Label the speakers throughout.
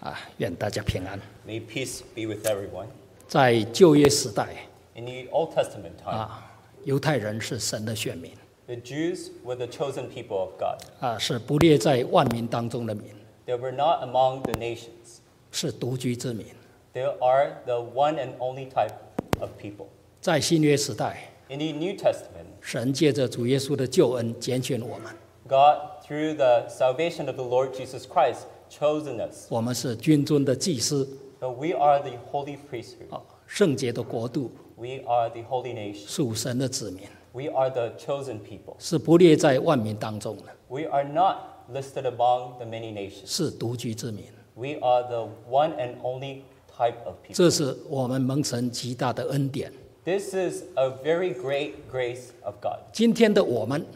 Speaker 1: 愿大家平安。
Speaker 2: May peace be with everyone.
Speaker 1: 在旧约时代
Speaker 2: In the Old Testament time,
Speaker 1: 犹太人是神的选民
Speaker 2: the Jews were the chosen people of God.
Speaker 1: 是不列在万民当中的民，
Speaker 2: They were not among the nations.
Speaker 1: 是独居之民。
Speaker 2: They are the one and only type of people.
Speaker 1: 在新约时代，
Speaker 2: In the New Testament,
Speaker 1: 神借着主耶稣的救恩拣选我们，
Speaker 2: God, through the salvation of the Lord Jesus Christ, chosen us.
Speaker 1: 我们是君尊的祭司，
Speaker 2: So we are the holy priesthood.
Speaker 1: 圣洁的国度，
Speaker 2: We are the holy nation.
Speaker 1: 属神的子民，
Speaker 2: We are the chosen people.
Speaker 1: 是不列在万民当中的，
Speaker 2: We are not listed among the many nations.
Speaker 1: 是独居之民。
Speaker 2: We are the one and only type of people.
Speaker 1: 这是我们蒙神极大的恩典。
Speaker 2: This is a very great grace of God.
Speaker 1: 今天的我们，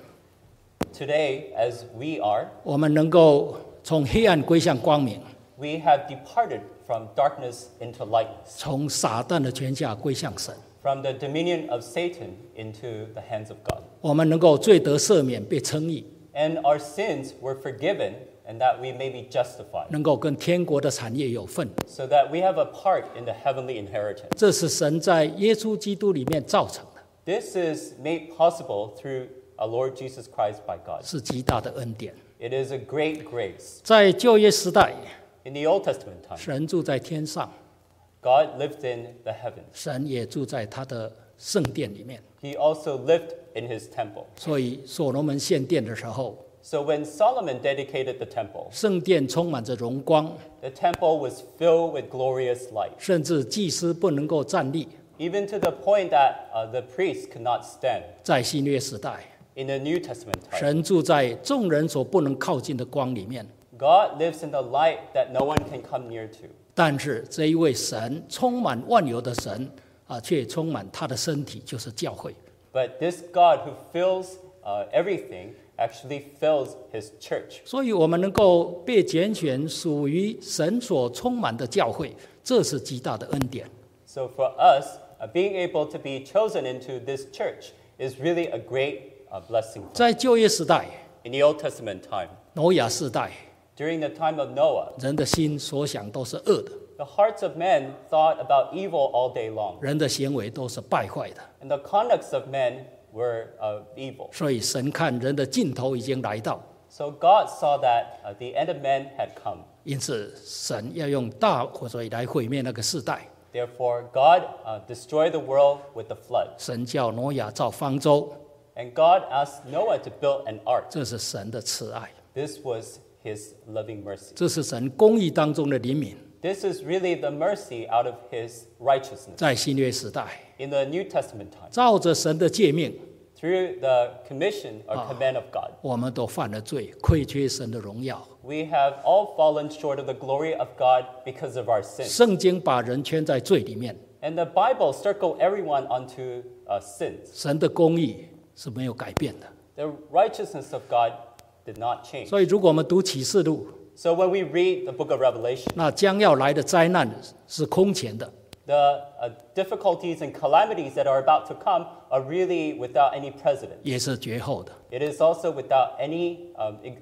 Speaker 2: Today, as we are,
Speaker 1: 我们能够从黑暗归向光明，
Speaker 2: we have departed from darkness into lightness,
Speaker 1: 从撒旦的权下归向神。
Speaker 2: from the dominion of Satan into the hands of God.
Speaker 1: 我们能够罪得赦免，被称义，
Speaker 2: And our sins were forgiven, and that we may be justified,
Speaker 1: 能够跟天国的产业有份。
Speaker 2: so that we have a part in the heavenly inheritance.
Speaker 1: 这是神在耶稣基督里面造成的，
Speaker 2: This is made possible through our Lord Jesus Christ by God.
Speaker 1: 是极大的恩典。
Speaker 2: It is a great grace.
Speaker 1: 在旧约时代，
Speaker 2: In the Old Testament time,
Speaker 1: 神住在天上，
Speaker 2: God lived in the heavens.
Speaker 1: 神也住在他的圣殿里面。
Speaker 2: He also lived in his temple.
Speaker 1: 所以所罗门献殿的时候，
Speaker 2: So when Solomon dedicated the temple,
Speaker 1: 圣殿充满着荣光，
Speaker 2: the temple was filled with glorious light,
Speaker 1: 甚至祭司不能够站立。
Speaker 2: even to the point that the priests could not stand.
Speaker 1: 在新约时代，
Speaker 2: In the New Testament time,
Speaker 1: 神住在众人所不能靠近的光里面。
Speaker 2: God lives in the light that no one can come near to.
Speaker 1: 但是这一位神充满万有的神却充满他的身体，就是教会。
Speaker 2: But this God who fills everything actually fills his church.
Speaker 1: 所以我们能够被拣选，属于神所充满的教会，这是极大的恩典。
Speaker 2: So for us, being able to be chosen into this church is really a great blessing.
Speaker 1: 在旧约时代、
Speaker 2: In the Old Testament time,
Speaker 1: 挪亚时代，
Speaker 2: during the time of Noah,
Speaker 1: 人的心所想都是恶的，
Speaker 2: the hearts of men thought about evil all day long,
Speaker 1: 人的行为都是败坏的。
Speaker 2: and the conducts of men were evil.
Speaker 1: 所以神看人的尽头已经来到，
Speaker 2: So God saw that the end of men had come.
Speaker 1: 因此神要用大水来毁灭那个世代。
Speaker 2: Therefore, God destroyed the world with the flood.
Speaker 1: 神叫挪亚造方舟，
Speaker 2: And God asked Noah to build an ark.
Speaker 1: 这是神的慈爱，
Speaker 2: This was his loving mercy.
Speaker 1: 这是神公义当中的怜悯。
Speaker 2: This is really the mercy out of his righteousness.
Speaker 1: 在新约时代，
Speaker 2: In the New Testament time,
Speaker 1: 照着神的诫命，
Speaker 2: through the commission or command of God,
Speaker 1: 我们都犯了罪，亏缺神的荣耀。
Speaker 2: we have all fallen short of the glory of God because of our sins.
Speaker 1: 圣经把人圈在罪里面，
Speaker 2: And the Bible circled everyone onto sins.
Speaker 1: 神的公义是没有改变的。
Speaker 2: The righteousness of God did not change.
Speaker 1: 所以，如果我们读启示录，
Speaker 2: So when we read the book of Revelation,
Speaker 1: 那将要来的灾难是空前的，
Speaker 2: the difficulties and calamities that are about to come are really without any precedent.
Speaker 1: 也是绝后的。
Speaker 2: It is also without any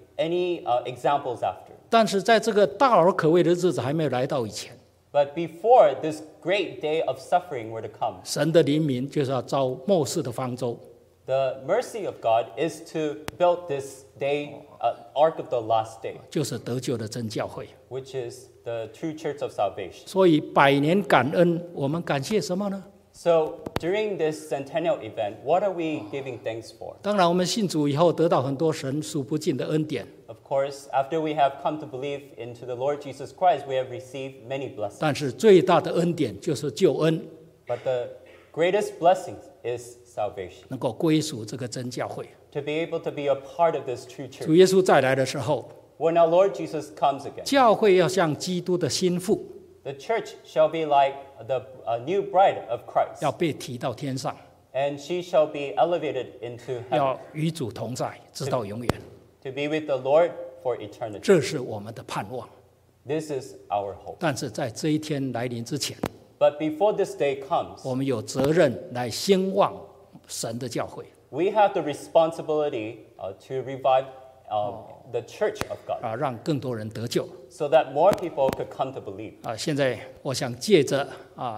Speaker 2: examples after.
Speaker 1: 但是在这个大而可畏的日子还没有来到以前，
Speaker 2: But before this great day of suffering were to come,
Speaker 1: 神的黎明就是要造末世的方舟。
Speaker 2: the mercy of God is to build this day, ark of the last day,
Speaker 1: 就是得救的真教会。
Speaker 2: which is the true church of salvation.
Speaker 1: 所以百年感恩，我们感谢什么呢？
Speaker 2: So during this centennial event, what are we giving thanks for?
Speaker 1: 当然，我们信主以后得到很多神数不尽的恩典，
Speaker 2: Of course, after we have come to believe into the Lord Jesus Christ, we have received many blessings.
Speaker 1: 但是最大的恩典就是救恩，
Speaker 2: But the greatest blessing is salvation.
Speaker 1: 能够归属这个真教会。
Speaker 2: To be able to be a part of this true
Speaker 1: 主
Speaker 2: church.
Speaker 1: 耶稣再来的时候，
Speaker 2: When our Lord Jesus comes again,
Speaker 1: 教会要像基督的心腹，
Speaker 2: the church shall be like the new bride of Christ,
Speaker 1: 要被提到天上，
Speaker 2: and she shall be elevated into heaven
Speaker 1: 要与主同在，直到永远。
Speaker 2: to be with the Lord for eternity.
Speaker 1: 这是我们的盼望。
Speaker 2: This is our hope.
Speaker 1: 但是在这一天来临之前，
Speaker 2: But before this day comes,
Speaker 1: 我们有责任来兴旺神的教会。
Speaker 2: we have the responsibility to revive the church of God,
Speaker 1: 让更多人得救。
Speaker 2: so that more people could come to believe.
Speaker 1: 现在我想借着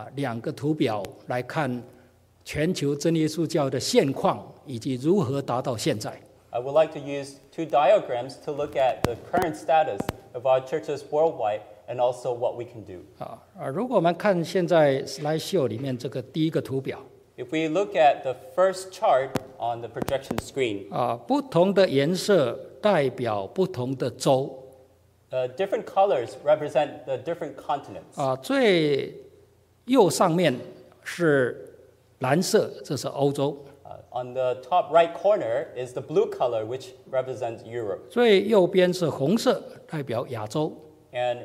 Speaker 1: 2个图表来看全球真耶稣教的现况以及如何达到现在。
Speaker 2: I would like to use 2 diagrams to look at the current status of our churches worldwide and also what we can do.
Speaker 1: 如果我们看现在 slideshow 里面这个第一个图表，
Speaker 2: If we look at the first chart on the projection screen,
Speaker 1: 不同的颜色代表不同的州。
Speaker 2: different colors represent the different continents.
Speaker 1: 最右上面是蓝色，这是欧洲；
Speaker 2: On the top right corner is the blue color, which represents Europe.
Speaker 1: 最右边是红色，代表亚洲。
Speaker 2: And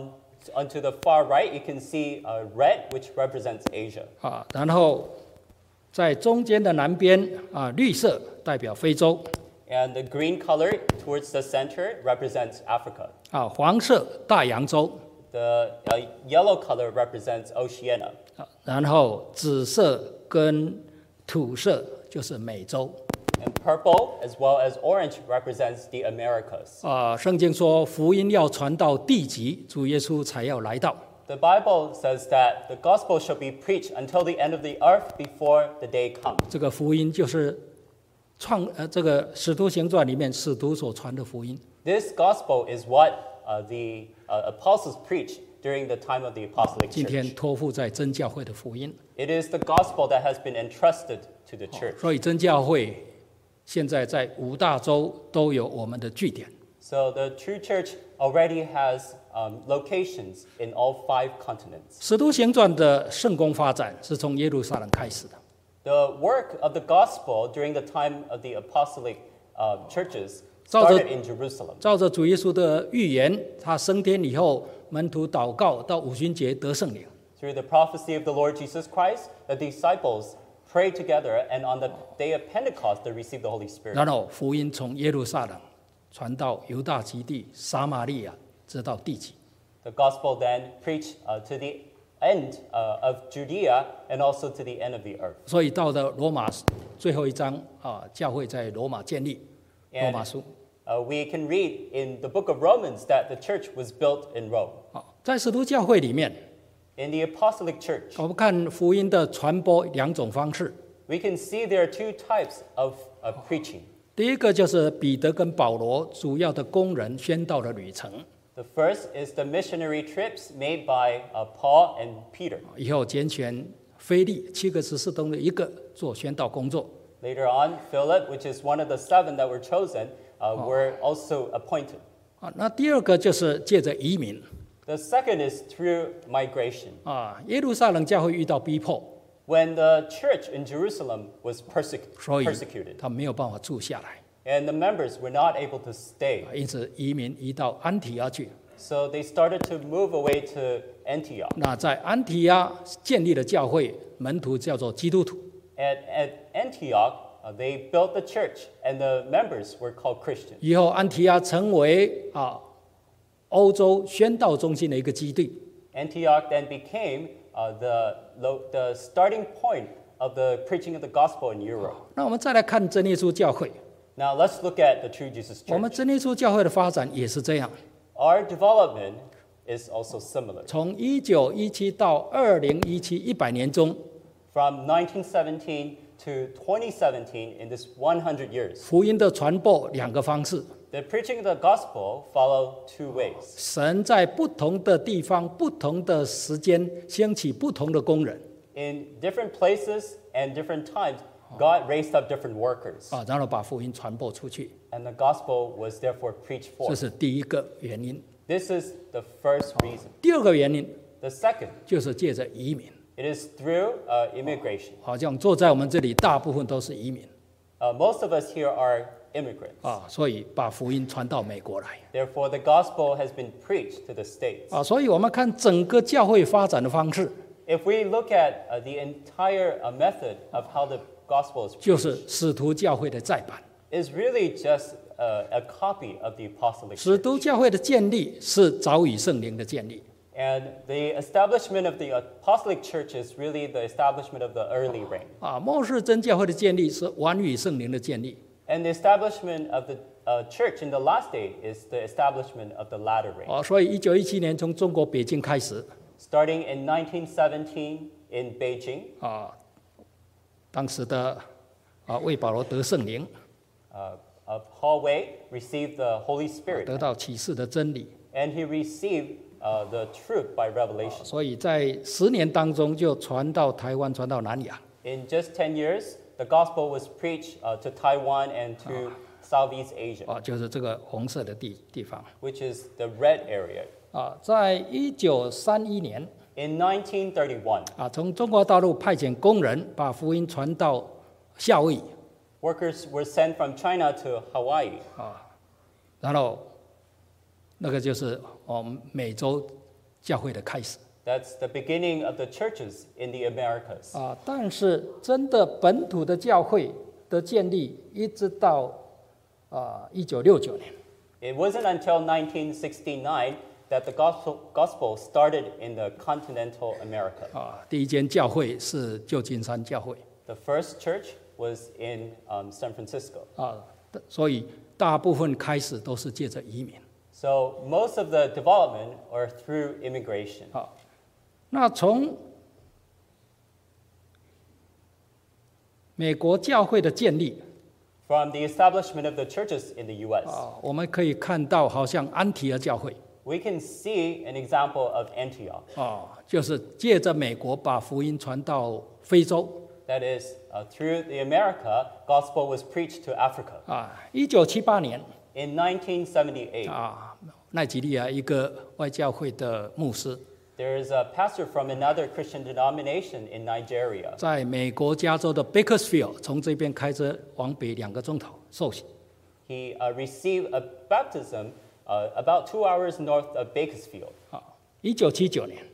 Speaker 2: onto the far right, you can see red, which represents Asia.
Speaker 1: 然后在中间的南边绿色代表非洲。
Speaker 2: And the green color towards the center represents Africa.
Speaker 1: 黄色大洋洲。
Speaker 2: The yellow color represents Oceania.
Speaker 1: 然后紫色跟土色就是美洲。
Speaker 2: And purple as well as orange represents the Americas.
Speaker 1: 圣经说福音要传到地极，主耶稣才要来到。
Speaker 2: The Bible says that the gospel shall be preached until the end of the earth before the day comes.
Speaker 1: 这个福音就是这个使徒行传里面使徒所传的福音。
Speaker 2: This gospel is what the apostles preached during the time of the apostolic
Speaker 1: 今天
Speaker 2: church.
Speaker 1: 托付在真教会的福音。
Speaker 2: It is the gospel that has been entrusted to the church.
Speaker 1: 所以真教会现在在5大洲都有我们的据点。
Speaker 2: So the true church already has locations in all 5 continents.
Speaker 1: 使徒行传的圣工发展是从耶路撒冷开始的。
Speaker 2: The work of the gospel during the time of the apostolic churches
Speaker 1: 照着-
Speaker 2: started in Jerusalem.
Speaker 1: 照着主耶稣的预言，他升天以后，门徒祷告到五旬节得圣灵。
Speaker 2: Through the prophecy of the Lord Jesus Christ, the disciples prayed together, and on the day of Pentecost, they received the Holy Spirit.
Speaker 1: 然后福音从耶路撒冷传到犹大极地、撒玛利亚，直到地极。
Speaker 2: The gospel then preached to the end of Judea and also to the end of the earth.
Speaker 1: 所以到了罗马最后一章教会在罗马建立。罗马书。
Speaker 2: We can read in the book of Romans that the church was built in Rome.
Speaker 1: 在使徒教会里面，
Speaker 2: In the apostolic church,
Speaker 1: 我们看福音的传播2种方式。
Speaker 2: we can see there are 2 types of preaching.
Speaker 1: 第一个就是彼得跟保罗主要的工人宣道的旅程，
Speaker 2: The first is the missionary trips made by Paul and Peter.
Speaker 1: 以后拣选腓利7个执事中的一个做宣道工作。
Speaker 2: Later on, Philip, which is one of the 7 that were chosen, were also appointed.
Speaker 1: 那第二个就是借着移民。
Speaker 2: The second is through migration.
Speaker 1: 耶路撒冷教会遇到逼迫，
Speaker 2: When the church in Jerusalem was
Speaker 1: 所以
Speaker 2: persecuted,
Speaker 1: 他没有办法住下来，
Speaker 2: and the members were not able to stay,
Speaker 1: 因此移民移到安提阿去。
Speaker 2: so they started to move away to Antioch.
Speaker 1: 那在安提阿建立了教会，门徒叫做基督徒。
Speaker 2: At Antioch, they built the church, and the members were called Christians.
Speaker 1: 以后安提阿成为欧洲宣道中心的一个基地。
Speaker 2: Antioch then became the starting point of the preaching of the gospel in Europe.
Speaker 1: 那我们再来看真耶稣教会，
Speaker 2: Now let's look at the True Jesus
Speaker 1: 我们
Speaker 2: Church.
Speaker 1: 真耶稣教会的发展也是这样，
Speaker 2: Our development is also similar.
Speaker 1: 从1917到2017 100年中，
Speaker 2: From 1917 to 2017, in this 100 years,
Speaker 1: 福音的传播2个方式，
Speaker 2: the preaching of the gospel followed 2 ways.
Speaker 1: 神在不同的地方、不同的时间兴起不同的工人，
Speaker 2: In different places and different times, God raised up different workers,
Speaker 1: 然后把福音传播出去，
Speaker 2: and the gospel was therefore preached
Speaker 1: 这
Speaker 2: forth.
Speaker 1: 是第一个原因。
Speaker 2: This is the first reason.
Speaker 1: 第二个原因
Speaker 2: The second,
Speaker 1: 就是借着移民，
Speaker 2: it is through immigration.
Speaker 1: 好像坐在我们这里大部分都是移民
Speaker 2: Most of us here are immigrants.
Speaker 1: 所以把福音传到美国来
Speaker 2: Therefore, the gospel has been preached to the States.
Speaker 1: 所以我们看整个教会发展的方式，
Speaker 2: If we look at the entire method of how the gospel is
Speaker 1: 就
Speaker 2: preached,
Speaker 1: 是使徒教会的再版。
Speaker 2: is really just a copy of the apostolic
Speaker 1: 使
Speaker 2: church.
Speaker 1: 徒教会的建立是早已圣灵的建立，
Speaker 2: And the establishment of the apostolic church is really the establishment of the early reign.
Speaker 1: 末世真教会的建立是晚于圣灵的建立。
Speaker 2: And the establishment of the church in the last day is the establishment of the latter rain.
Speaker 1: 所以1917年从中国北京开始，
Speaker 2: Starting in 1917 in Beijing,
Speaker 1: 当时的魏保罗得圣灵，
Speaker 2: Paul Wei received the Holy Spirit,
Speaker 1: 得到启示的真理，
Speaker 2: and he received the truth by revelation.
Speaker 1: 所以在10年当中就传到台湾，传到南亚。
Speaker 2: In just 10 years, the gospel was preached to Taiwan and to Southeast Asia,
Speaker 1: 就是这个红色的地方。
Speaker 2: which is the red area.
Speaker 1: 在1931年，
Speaker 2: In 1931,
Speaker 1: 从中国大陆派遣工人把福音传到夏威夷，
Speaker 2: workers were sent from China to Hawaii.
Speaker 1: 然后那个就是美洲教会的开始。
Speaker 2: That's the beginning of the churches in the Americas.
Speaker 1: 但是真的本土的教会的建立，一直到1969年。
Speaker 2: It wasn't until 1969 that the gospel started in the continental America.
Speaker 1: 第一间教会是旧金山教会。
Speaker 2: The first church was in San Francisco.
Speaker 1: 所以大部分开始都是借着移民。
Speaker 2: So most of the development are through immigration.
Speaker 1: 那从美国教会的建立，
Speaker 2: From the establishment of the churches in the U.S.,
Speaker 1: 我们可以看到，好像安提阿教会，
Speaker 2: we can see an example of Antioch.
Speaker 1: 就是借着美国把福音传到非洲。
Speaker 2: That is, through the America, gospel was preached to Africa.
Speaker 1: 1978年，
Speaker 2: In 1978,
Speaker 1: 奈及利亚一个外教会的牧师，
Speaker 2: there is a pastor from another Christian denomination in Nigeria.
Speaker 1: 在美国加州的 Bakersfield， 从这边开车往北2个钟头受洗。
Speaker 2: He received a baptism about 2 hours north of Bakersfield.
Speaker 1: 1979年，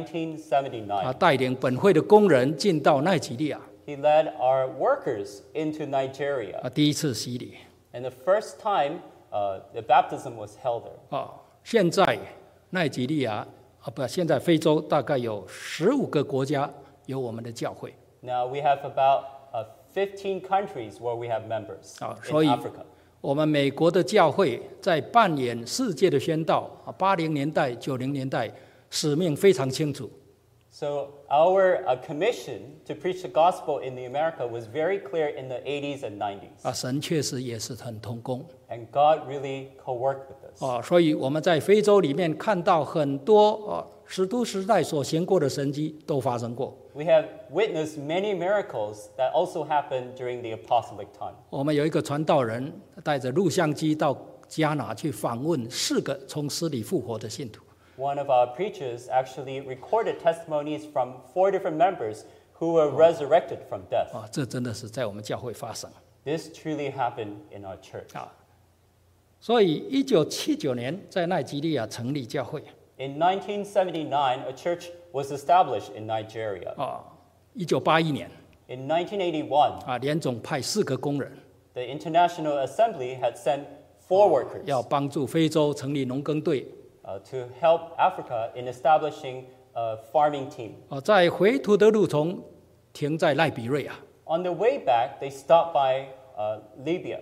Speaker 2: 1979.
Speaker 1: 带领本会的工人进到奈及利亚，
Speaker 2: He led our workers into Nigeria.
Speaker 1: 第一次洗礼。
Speaker 2: And the first time the baptism was held there.
Speaker 1: 现在奈及利亚现在非洲大概有15个国家有我们的教会。
Speaker 2: Now we have about 15 countries where we have members
Speaker 1: 所
Speaker 2: in
Speaker 1: 以
Speaker 2: Africa.
Speaker 1: 我们美国的教会在扮演世界的宣道，80年代、90年代使命非常清楚。
Speaker 2: So our commission to preach the gospel in the America was very clear in the 80s and 90s.
Speaker 1: 神确实也是很同工。
Speaker 2: And God really co-worked with us.
Speaker 1: 所以我们在非洲里面看到很多使徒时代所行过的神迹都发生过。
Speaker 2: We have witnessed many miracles that also happened during the apostolic time.
Speaker 1: 我们有一个传道人带着录像机到加拿去访问4个从死里复活的信徒。
Speaker 2: One of our preachers actually recorded testimonies from 4 different members who were resurrected from death.
Speaker 1: 这真的是在我们教会发生。
Speaker 2: This truly happened in our church.
Speaker 1: 所以1979年在奈及利亚成立教会。
Speaker 2: In 1979, a church was established in Nigeria.
Speaker 1: 1981年
Speaker 2: In 1981,
Speaker 1: 联总派4个工人
Speaker 2: the International Assembly had sent 4 workers
Speaker 1: 要帮助非洲成立农耕队。
Speaker 2: to help Africa in establishing a farming team.
Speaker 1: 在回途的路中停在赖比瑞亚。
Speaker 2: On the way back, they stopped by Libya,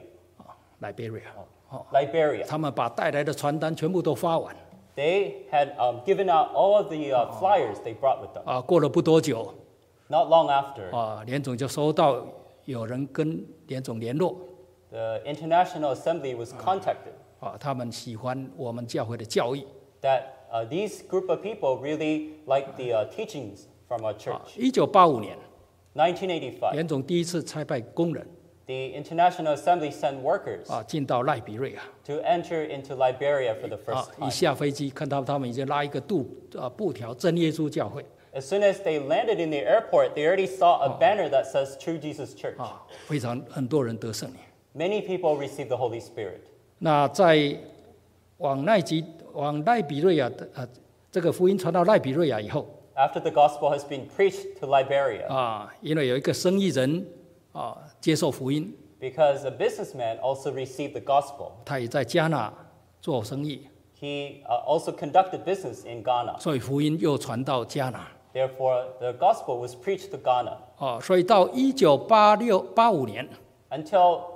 Speaker 2: Liberia.
Speaker 1: 他们把带来的传单全部都发完。
Speaker 2: They had given out all of the flyers they brought with them.
Speaker 1: 过了不多久，
Speaker 2: Not long after,
Speaker 1: 联总就收到有人跟联总联络，
Speaker 2: the International Assembly was contacted
Speaker 1: 他们喜欢我们教会的教义。
Speaker 2: that these group of people really liked the teachings from our church.
Speaker 1: 1985年，
Speaker 2: 1985,
Speaker 1: 联总第一次差派工人
Speaker 2: the International Assembly sent workers
Speaker 1: 进到赖比瑞亚。
Speaker 2: to enter into Liberia for the first
Speaker 1: 一
Speaker 2: time.
Speaker 1: 下飞机看到他们已经拉一个布条真耶稣教会，
Speaker 2: As soon as they landed in the airport, they already saw a banner that says True Jesus Church.
Speaker 1: 很多人得圣灵。
Speaker 2: Many people received the Holy Spirit.
Speaker 1: 那在往赖比瑞亚的这个福音传到赖比瑞亚以后，
Speaker 2: After the gospel has been preached to Liberia,
Speaker 1: 因为有一个生意人接受福音，
Speaker 2: because a businessman also received the gospel,
Speaker 1: 他也在加纳做生意，
Speaker 2: he also conducted business in Ghana.
Speaker 1: 所以福音又传到加纳。
Speaker 2: Therefore, the gospel was preached to Ghana.
Speaker 1: 所以到1985年，
Speaker 2: Until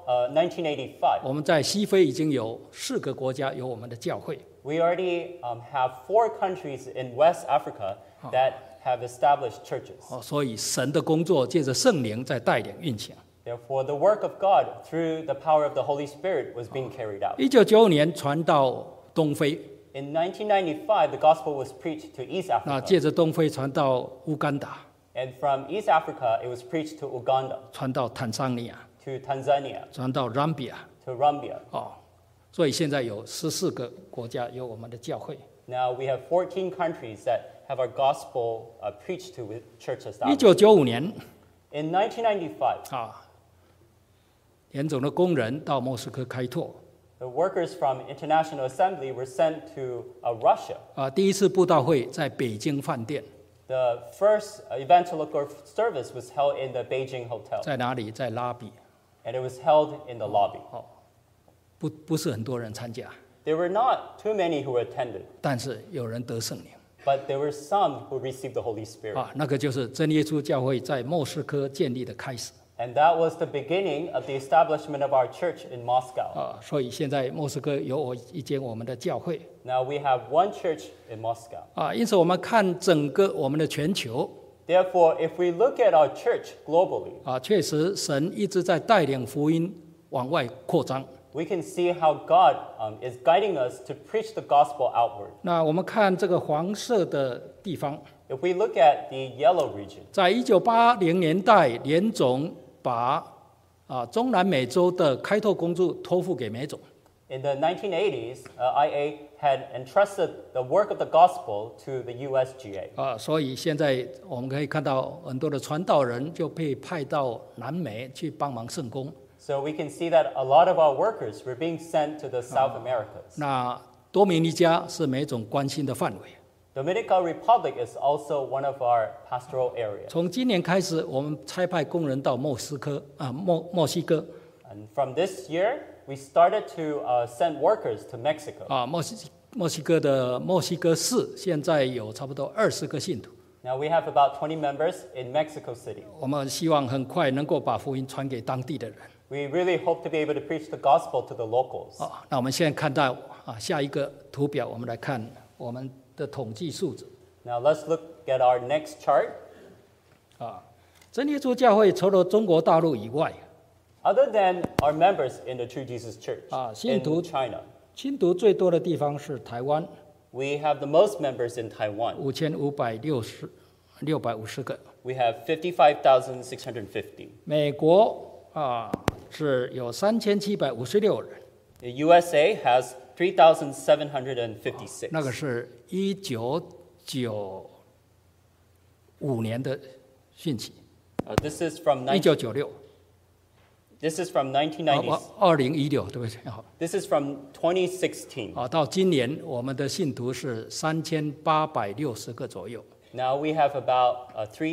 Speaker 2: 1985,
Speaker 1: 我们在西非已经有4个国家有我们的教会。
Speaker 2: we already have 4 countries in West Africa that have established churches.
Speaker 1: 所以神的工作借着圣灵在带领运行。
Speaker 2: Therefore, the work of God through the power of the Holy Spirit was being carried out.
Speaker 1: 1995年传到东非，
Speaker 2: In 1995, the gospel was preached to East
Speaker 1: 那
Speaker 2: Africa.
Speaker 1: 借着东非传到乌干达，
Speaker 2: And from East Africa, it was preached to Uganda,
Speaker 1: 传到坦桑尼亚，
Speaker 2: to Tanzania,
Speaker 1: 传到朗比亚。
Speaker 2: to Rambia.
Speaker 1: 所以现在有14个国家有我们的教会。
Speaker 2: Now we have 14 countries that have our gospel preached to with church establishment.
Speaker 1: 1995年
Speaker 2: In 1995,
Speaker 1: 联总的工人到莫斯科开拓，
Speaker 2: the workers from International Assembly were sent to Russia.
Speaker 1: 第一次布道会在北京饭店，
Speaker 2: The first evangelical service was held in the Beijing hotel,
Speaker 1: 在哪里？在拉比，
Speaker 2: and it was held in the lobby.
Speaker 1: 不是很多人参加，
Speaker 2: There were not too many who attended,
Speaker 1: 但是有人得圣灵。
Speaker 2: but there were some who received the Holy Spirit.
Speaker 1: 那个就是真耶稣教会在莫斯科建立的开始。
Speaker 2: And that was the beginning of the establishment of our church in Moscow.
Speaker 1: 所以现在莫斯科有一间我们的教会。
Speaker 2: Now we have one church in Moscow.
Speaker 1: 因此我们看整个我们的全球，
Speaker 2: Therefore, if we look at our church globally,
Speaker 1: 确实神一直在带领福音往外扩张。
Speaker 2: we can see how God is guiding us to preach the gospel outward.
Speaker 1: 那我们看这个黄色的地方，
Speaker 2: If we look at the yellow region,
Speaker 1: 在1980年代，联总把中南美洲的开拓工作托付给美总。
Speaker 2: in the 1980s, IA had entrusted the work of the gospel to the USGA.
Speaker 1: 所以现在我们可以看到很多的传道人就被派到南美去帮忙圣工。
Speaker 2: So we can see that a lot of our workers were being sent to the South Americas.
Speaker 1: 那多米尼加是美总关心的范围。
Speaker 2: Dominican Republic is also one of our pastoral areas.
Speaker 1: 从今年开始，我们差派工人到墨西哥。
Speaker 2: And from this year, we started to send workers to Mexico.
Speaker 1: 墨西哥的墨西哥市现在有差不多20个信徒。
Speaker 2: Now we have about 20 members in Mexico City.
Speaker 1: 我们希望很快能够把福音传给当地的人。
Speaker 2: We really hope to be able to preach the gospel to the locals.
Speaker 1: 那我们现在看到下一个图表，我们来看我们的统计数字。
Speaker 2: Now let's look at our next chart.
Speaker 1: 真耶稣教会除了中国大陆以外，
Speaker 2: Other than our members in the True Jesus Church
Speaker 1: 信徒
Speaker 2: in China,
Speaker 1: 信徒最多的地方是台湾，
Speaker 2: we have the most members in Taiwan.
Speaker 1: 5550个。
Speaker 2: We have 55,650.
Speaker 1: 美国是有3756人，
Speaker 2: The USA has 3,756.
Speaker 1: 那个是1995年的讯息。
Speaker 2: This is from
Speaker 1: 1996，
Speaker 2: This is from 1990s.
Speaker 1: 2016，对不对？好，
Speaker 2: This is from 2016.
Speaker 1: 到今年我们的信徒是3860个左右。
Speaker 2: Now we have about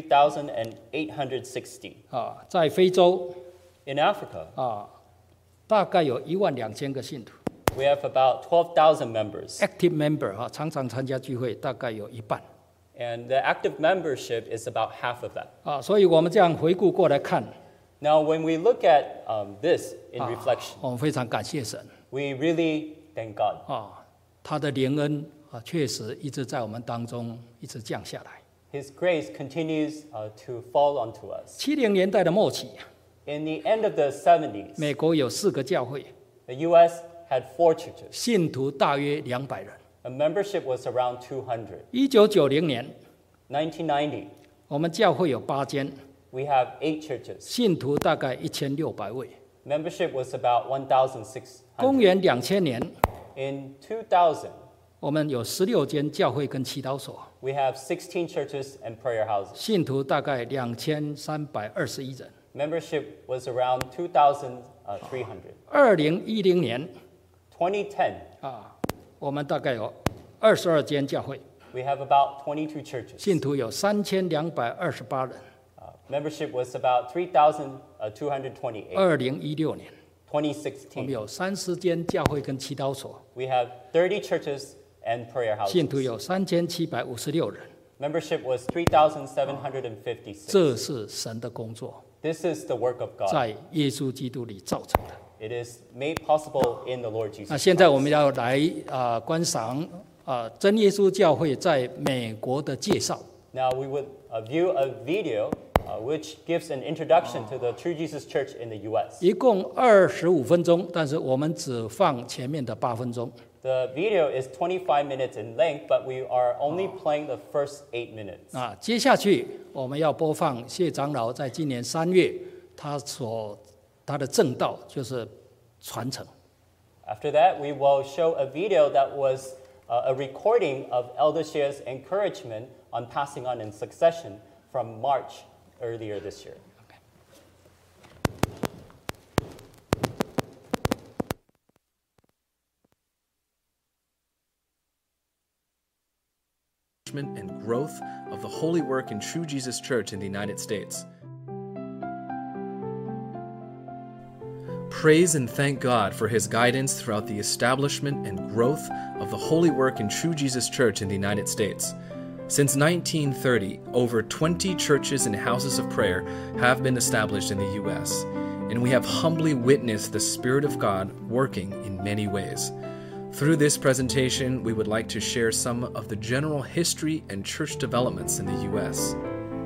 Speaker 2: 3,860.
Speaker 1: 在非洲
Speaker 2: In Africa,
Speaker 1: 大概有12000个信徒
Speaker 2: we have about 12,000 members.
Speaker 1: ，active member 常常参加聚会，大概有一半。
Speaker 2: And the active membership is about half of that.
Speaker 1: 所以我们这样回顾过来看，
Speaker 2: Now, when we look at this in reflection,
Speaker 1: 我们非常感谢神
Speaker 2: we really thank God.
Speaker 1: 他的怜恩确实一直在我们当中一直降下来。
Speaker 2: His grace continues to fall onto us.
Speaker 1: 70年代的末期，
Speaker 2: In the end of the 70s,
Speaker 1: 美国有4个教会，
Speaker 2: the U.S. had 4 churches.
Speaker 1: 信徒大约200人。
Speaker 2: The membership was around 200.
Speaker 1: 1990年，
Speaker 2: 1990,
Speaker 1: 我们教会有8间，
Speaker 2: we have 8 churches.
Speaker 1: 信徒大概1600位。
Speaker 2: Membership was about 1,600.
Speaker 1: 公元2000年，
Speaker 2: In 2000,
Speaker 1: 我们有16间教会跟祈祷所，
Speaker 2: we have 16 churches and prayer houses.
Speaker 1: 信徒大概2321人。
Speaker 2: Membership was around 2,300.
Speaker 1: 2010年，
Speaker 2: 2010,
Speaker 1: 我们大概有22间教会，
Speaker 2: we have about 22 churches.
Speaker 1: 信徒有3228人。
Speaker 2: Membership was about 3,228.
Speaker 1: 2016年，我们
Speaker 2: 2016,
Speaker 1: 有30间教会跟祈祷所，
Speaker 2: we have 30 churches and prayer
Speaker 1: 信徒
Speaker 2: houses.
Speaker 1: 有3756人。
Speaker 2: Membership was 3,756.
Speaker 1: 这是神的工作，
Speaker 2: This is the work of God.
Speaker 1: 在耶稣基督里造成的。
Speaker 2: It is made possible in the Lord Jesus
Speaker 1: 那现在我
Speaker 2: Christ.
Speaker 1: 们要来观赏真耶稣教会在美国的介绍。
Speaker 2: Now we would view a video which gives an introduction to the True Jesus Church in the U.S.
Speaker 1: 一共25分钟，但是我们只放前面的8分钟。
Speaker 2: The video is 25 minutes in length, but we are only playing the first 8 minutes.
Speaker 1: 接下去我们要播放谢长老在今年3月他的正道就是传承。
Speaker 2: After that, we will show a video that was a recording of Elder Shea's encouragement on passing on in succession from March earlier this year.
Speaker 3: And growth of the holy work in True Jesus Church in the United States. Praise and thank God for His guidance throughout the establishment and growth of the holy work in True Jesus Church in the United States. Since 1930, over 20 churches and houses of prayer have been established in the U.S., and we have humbly witnessed the Spirit of God working in many ways. Through this presentation, we would like to share some of the general history and church developments in the U.S.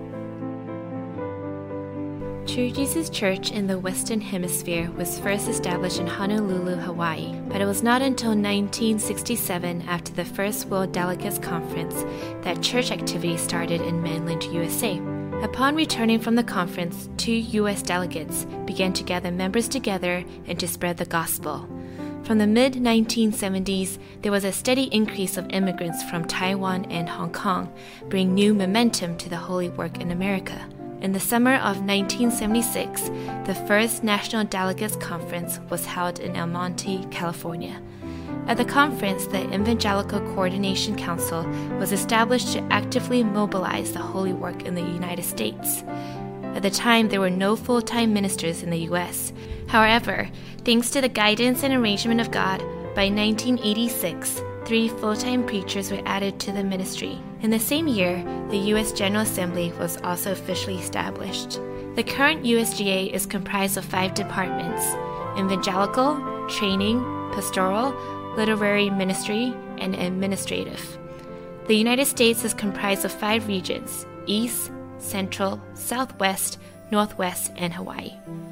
Speaker 4: True Jesus Church in the Western Hemisphere was first established in Honolulu, Hawaii, but it was not until 1967, after the First World Delegates Conference, that church activity started in mainland USA. Upon returning from the conference, 2 U.S. delegates began to gather members together and to spread the gospel. From the mid-1970s, there was a steady increase of immigrants from Taiwan and Hong Kong, bringing new momentum to the holy work in America. In the summer of 1976, the first National Delegates Conference was held in El Monte, California. At the conference, the Evangelical Coordination Council was established to actively mobilize the holy work in the United States. At the time, there were no full-time ministers in the U.S. However, thanks to the guidance and arrangement of God, by 1986, 3 full-time preachers were added to the ministry. In the same year, the U.S. General Assembly was also officially established. The current USGA is comprised of 5 departments: evangelical, training, pastoral, literary ministry, and administrative. The United States is comprised of 5 regions: East, Central, Southwest, Northwest, and Hawaii.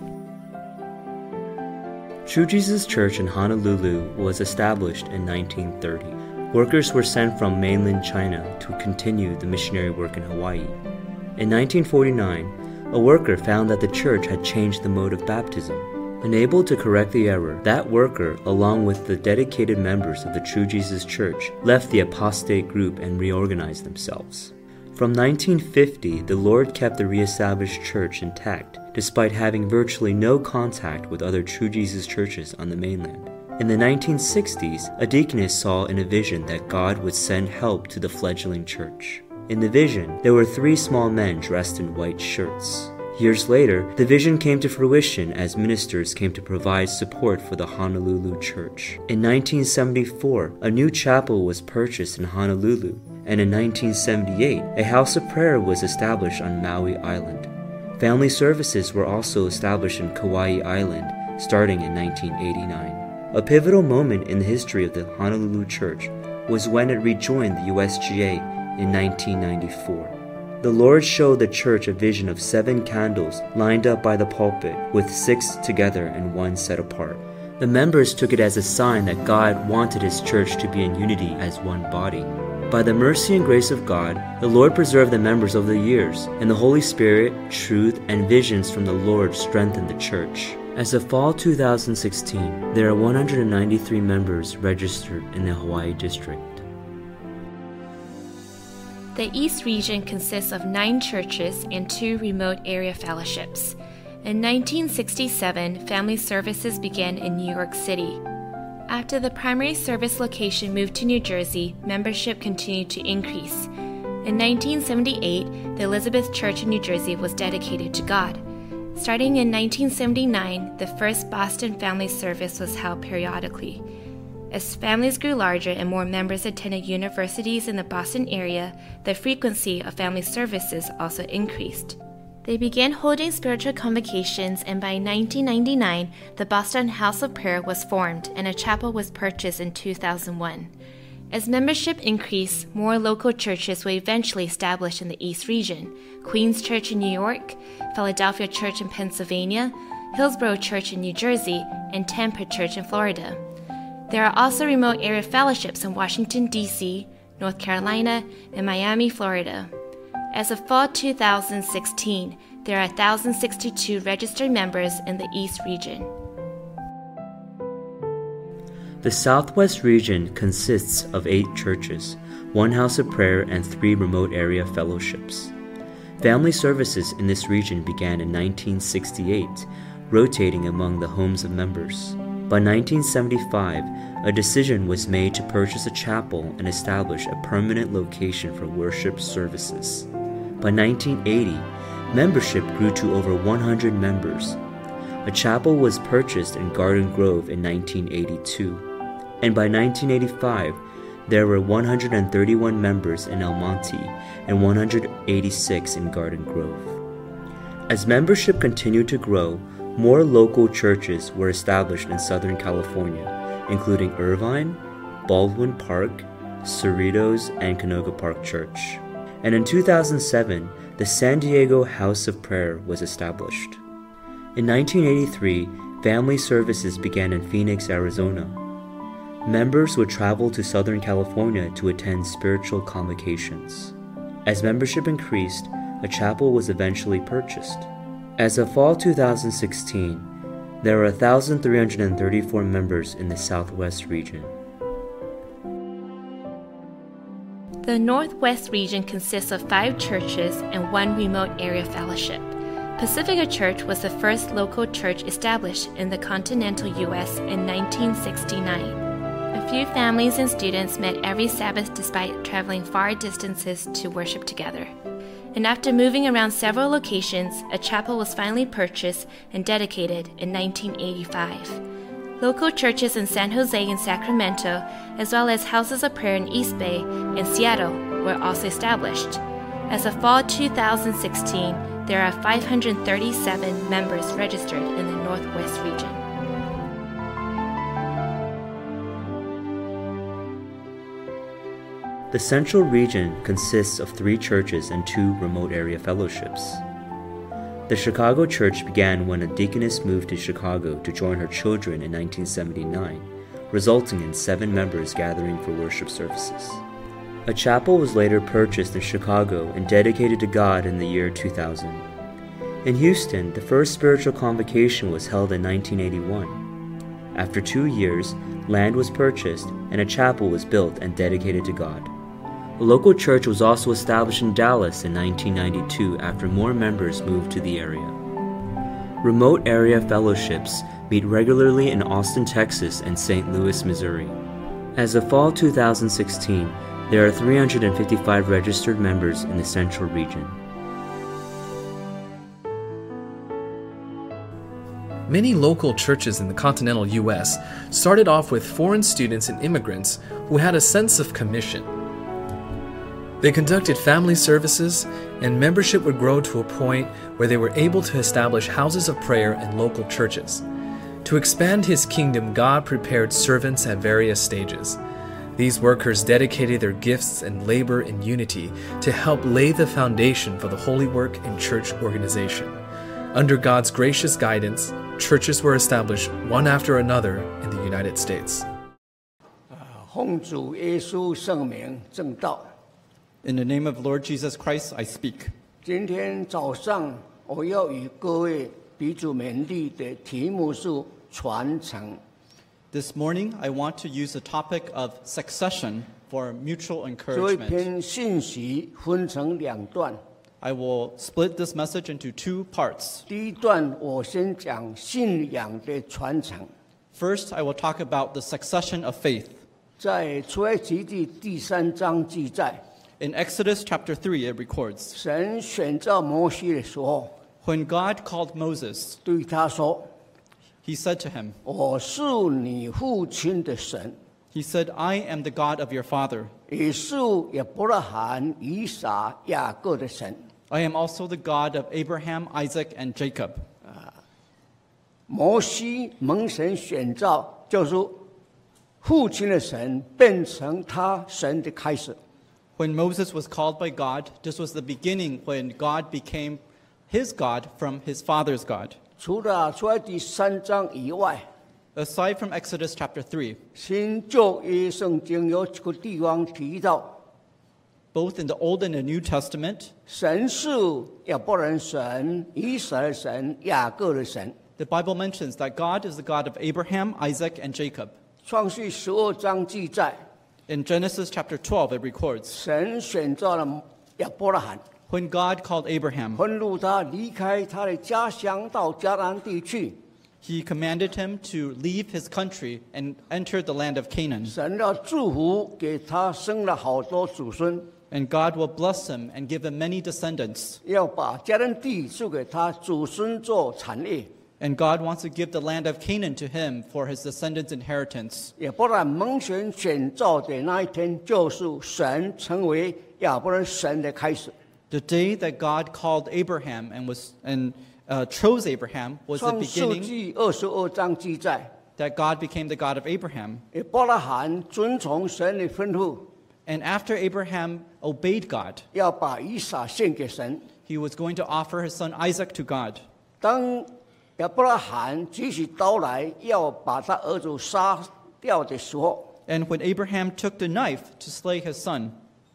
Speaker 5: True Jesus Church in Honolulu was established in 1930. Workers were sent from mainland China to continue the missionary work in Hawaii. In 1949, a worker found that the church had changed the mode of baptism. Unable to correct the error, that worker, along with the dedicated members of the True Jesus Church, left the apostate group and reorganized themselves. From 1950, the Lord kept the re-established church intact, despite having virtually no contact with other True Jesus churches on the mainland. In the 1960s, a deaconess saw in a vision that God would send help to the fledgling church. In the vision, there were 3 small men dressed in white shirts. Years later, the vision came to fruition as ministers came to provide support for the Honolulu church. In 1974, a new chapel was purchased in Honolulu, and in 1978, a house of prayer was established on Maui Island. Family services were also established in Kauai Island, starting in 1989. A pivotal moment in the history of the Honolulu church was when it rejoined the USGA in 1994. The Lord showed the church a vision of 7 candles lined up by the pulpit, with 6 together and 1 set apart. The members took it as a sign that God wanted His church to be in unity as one body. By the mercy and grace of God, the Lord preserved the members over the years, and the Holy Spirit, truth, and visions from the Lord strengthened the church. As of fall 2016, there are 193 members registered in the Hawaii district.
Speaker 4: The East region consists of 9 churches and 2 remote area fellowships. In 1967, family services began in New York City. After the primary service location moved to New Jersey, membership continued to increase. In 1978, the Elizabeth Church in New Jersey was dedicated to God. Starting in 1979, the first Boston family service was held periodically. As families grew larger and more members attended universities in the Boston area, the frequency of family services also increased. They began holding spiritual convocations, and by 1999, the Boston House of Prayer was formed and a chapel was purchased in 2001. As membership increased, more local churches were eventually established in the East Region: Queens Church in New York, Philadelphia Church in Pennsylvania, Hillsborough Church in New Jersey, and Tampa Church in Florida. There are also remote area fellowships in Washington, D.C., North Carolina, and Miami, Florida. As of fall 2016, there are 1,062 registered members in the East Region.
Speaker 5: The Southwest region consists of 8 churches, 1 house of prayer, and 3 remote area fellowships. Family services in this region began in 1968, rotating among the homes of members. By 1975, a decision was made to purchase a chapel and establish a permanent location for worship services. By 1980, membership grew to over 100 members. A chapel was purchased in Garden Grove in 1982, and by 1985, there were 131 members in El Monte and 186 in Garden Grove. As membership continued to grow, more local churches were established in Southern California, including Irvine, Baldwin Park, Cerritos, and Canoga Park Church. And in 2007, the San Diego House of Prayer was established. In 1983, family services began in Phoenix, Arizona. Members would travel to Southern California to attend spiritual convocations. As membership increased, a chapel was eventually purchased. As of fall 2016, there are 1,334 members in the Southwest region.
Speaker 4: The Northwest region consists of 5 churches and 1 remote area fellowship. Pacifica Church was the first local church established in the continental U.S. in 1969. A few families and students met every Sabbath despite traveling far distances to worship together. And after moving around several locations, a chapel was finally purchased and dedicated in 1985. Local churches in San Jose and Sacramento, as well as houses of prayer in East Bay and Seattle, were also established. As of fall 2016, there are 537 members registered in the Northwest region.
Speaker 5: The Central region consists of 3 churches and 2 remote area fellowships. The Chicago church began when a deaconess moved to Chicago to join her children in 1979, resulting in 7 members gathering for worship services. A chapel was later purchased in Chicago and dedicated to God in the year 2000. In Houston, the first spiritual convocation was held in 1981. After 2 years, land was purchased and a chapel was built and dedicated to God. A local church was also established in Dallas in 1992 after more members moved to the area. Remote area fellowships meet regularly in Austin, Texas and St. Louis, Missouri. As of fall 2016, there are 355 registered members in the Central region.
Speaker 3: Many local churches in the continental U.S. started off with foreign students and immigrants who had a sense of commission. They conducted family services, and membership would grow to a point where they were able to establish houses of prayer and local churches. To expand His kingdom, God prepared servants at various stages. These workers dedicated their gifts and labor in unity to help lay the foundation for the holy work and church organization. Under God's gracious guidance, churches were established one after another in the United States.
Speaker 6: 奉主耶稣圣名证道。
Speaker 7: In the name of Lord Jesus Christ, I speak.
Speaker 6: 今天早上我要与各位彼此勉励的题目是传承。
Speaker 7: This morning, I want to use the topic of succession for mutual
Speaker 6: 这一
Speaker 7: encouragement.
Speaker 6: 篇信息分成2段。
Speaker 7: I will split this message into 2 parts.
Speaker 6: 第一段我先讲信仰的传承，
Speaker 7: First, I will talk about the succession of faith.
Speaker 6: 在出埃及记第3章记载，
Speaker 7: In Exodus chapter 3, it records,
Speaker 6: 神选召摩西的时候，
Speaker 7: When God called Moses,
Speaker 6: 对他说
Speaker 7: he said to him,：“
Speaker 6: 我是你父亲的神，
Speaker 7: He said, I am the God of your father,
Speaker 6: 也是亚伯拉罕、以撒、雅各的神。”
Speaker 7: I am also the God of Abraham, Isaac, and Jacob.
Speaker 6: 摩西蒙神选召，就是父亲的神变成他神的开始。
Speaker 7: When Moses was called by God, this was the beginning when God became his God from his father's God.
Speaker 6: 除了出埃及3章以外，
Speaker 7: Aside from Exodus chapter 3,
Speaker 6: 新旧约圣经有几个地方提到，
Speaker 7: both in the Old and the New Testament,
Speaker 6: 神是亚伯兰神、以色列神、雅各的神。
Speaker 7: the Bible mentions that God is the God of Abraham, Isaac, and Jacob.
Speaker 6: 创世12章记载，
Speaker 7: In Genesis chapter 12, it records,
Speaker 6: 神选召了亚伯拉罕，
Speaker 7: when God called Abraham,
Speaker 6: 吩咐他离开他的家乡到迦南地去。
Speaker 7: he commanded him to leave his country and enter the land of Canaan.
Speaker 6: 神要祝福给他，生了好多子孙，
Speaker 7: And God will bless him and give him many descendants.
Speaker 6: 要把迦南地赐给他子孙做产业。
Speaker 7: And God wants to give the land of Canaan to him for his descendants' inheritance.
Speaker 6: 亚伯拉罕蒙神选召的那一天，就是神成为亚伯兰神的开始。
Speaker 7: The day that God called Abraham and chose Abraham was the
Speaker 6: 创世
Speaker 7: beginning
Speaker 6: 纪22章记载，
Speaker 7: that God became the God of Abraham.
Speaker 6: 亚伯拉罕遵从神的吩咐，
Speaker 7: And after Abraham obeyed God,
Speaker 6: 要把以撒献给神。
Speaker 7: he was going to offer his son Isaac to God.
Speaker 6: 当亚伯拉罕举起刀来要把他儿子杀掉的时候，
Speaker 7: And when Abraham took the knife to slay his son,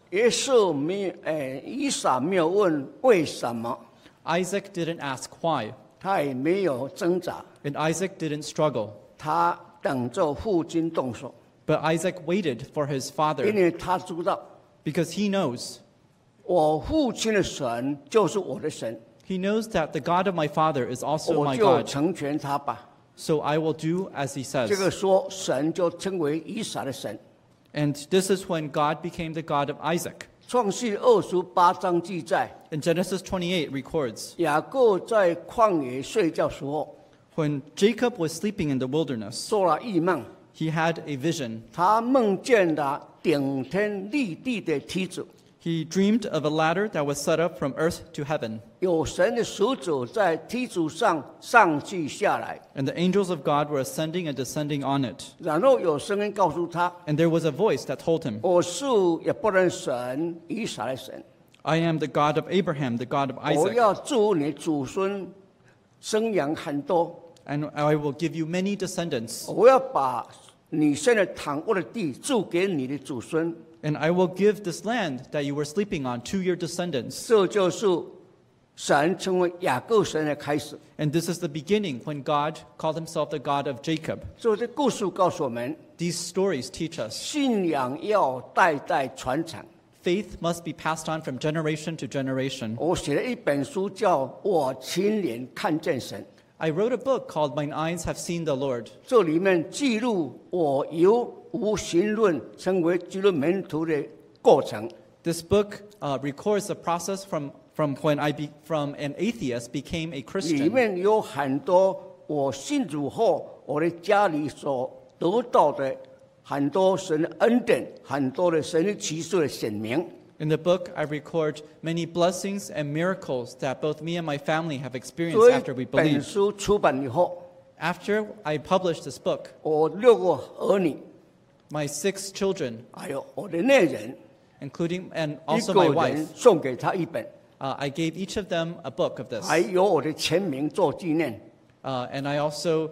Speaker 6: 以撒没有问为什么，
Speaker 7: Isaac didn't ask why,
Speaker 6: 他也没有挣扎，
Speaker 7: and Isaac didn't struggle.
Speaker 6: 他等着父亲动手，
Speaker 7: But Isaac waited for his
Speaker 6: 因
Speaker 7: father
Speaker 6: 为他知道
Speaker 7: because he knows.
Speaker 6: 我父亲的神就是我的神，
Speaker 7: He knows that the God of my father is also
Speaker 6: 我
Speaker 7: my
Speaker 6: 就
Speaker 7: God.
Speaker 6: 成全他吧。
Speaker 7: So I will do as he
Speaker 6: 这个
Speaker 7: says.
Speaker 6: 说神就称为以撒的神。
Speaker 7: And this is when God became the God of Isaac.
Speaker 6: 创世28章记载，
Speaker 7: In Genesis 28 records,
Speaker 6: 雅各在旷野睡觉时候，
Speaker 7: when Jacob was sleeping in the wilderness,
Speaker 6: 做了异梦，
Speaker 7: he had a vision.
Speaker 6: 他梦见了顶天立地的梯子，
Speaker 7: He dreamed of a ladder that was set up from earth to heaven,
Speaker 6: 有神的使者在梯子上上去下来，
Speaker 7: and the angels of God were ascending and descending on it.
Speaker 6: 然后有声音告诉他
Speaker 7: And there was a voice that told him,
Speaker 6: 我是亚伯兰神、以撒的神，
Speaker 7: I am the God of Abraham, the God of
Speaker 6: 我
Speaker 7: Isaac,
Speaker 6: 要祝福你祖孙生养很多，
Speaker 7: and I will give you many descendants,
Speaker 6: 我要把你现在躺卧的地祝给你的祖孙。
Speaker 7: and I will give this land that you were sleeping on to your descendants.
Speaker 6: 这就是神成为雅各神的开始。
Speaker 7: And this is the beginning when God called himself the God of Jacob.
Speaker 6: 所以这故事告诉我们，
Speaker 7: These stories teach us
Speaker 6: 信仰要代代传承。
Speaker 7: faith must be passed on from generation to generation.
Speaker 6: 我写了一本书，叫《我亲眼看见神》，
Speaker 7: I wrote a book called Mine Eyes Have Seen the Lord.
Speaker 6: 这里面记录我由无神论成为基督门徒的过程。
Speaker 7: This book records the process from when from an atheist became a
Speaker 6: 里
Speaker 7: Christian.
Speaker 6: 面有很多我信主后我的家里所得到的很多神的恩典，很多的神的奇事的显明。
Speaker 7: In the book, I record many blessings and miracles that both me and my family have
Speaker 6: 所
Speaker 7: experienced
Speaker 6: 以
Speaker 7: after we
Speaker 6: 本
Speaker 7: believed.
Speaker 6: 书出版以后，
Speaker 7: After I published this book,
Speaker 6: 我6个儿女，
Speaker 7: my 6 children,
Speaker 6: 还有我的内人，
Speaker 7: including and
Speaker 6: 一
Speaker 7: also my
Speaker 6: 个
Speaker 7: wife,
Speaker 6: 人送给他一本，
Speaker 7: I gave each of them a book of this.
Speaker 6: 还有我的签名做纪念，
Speaker 7: And I also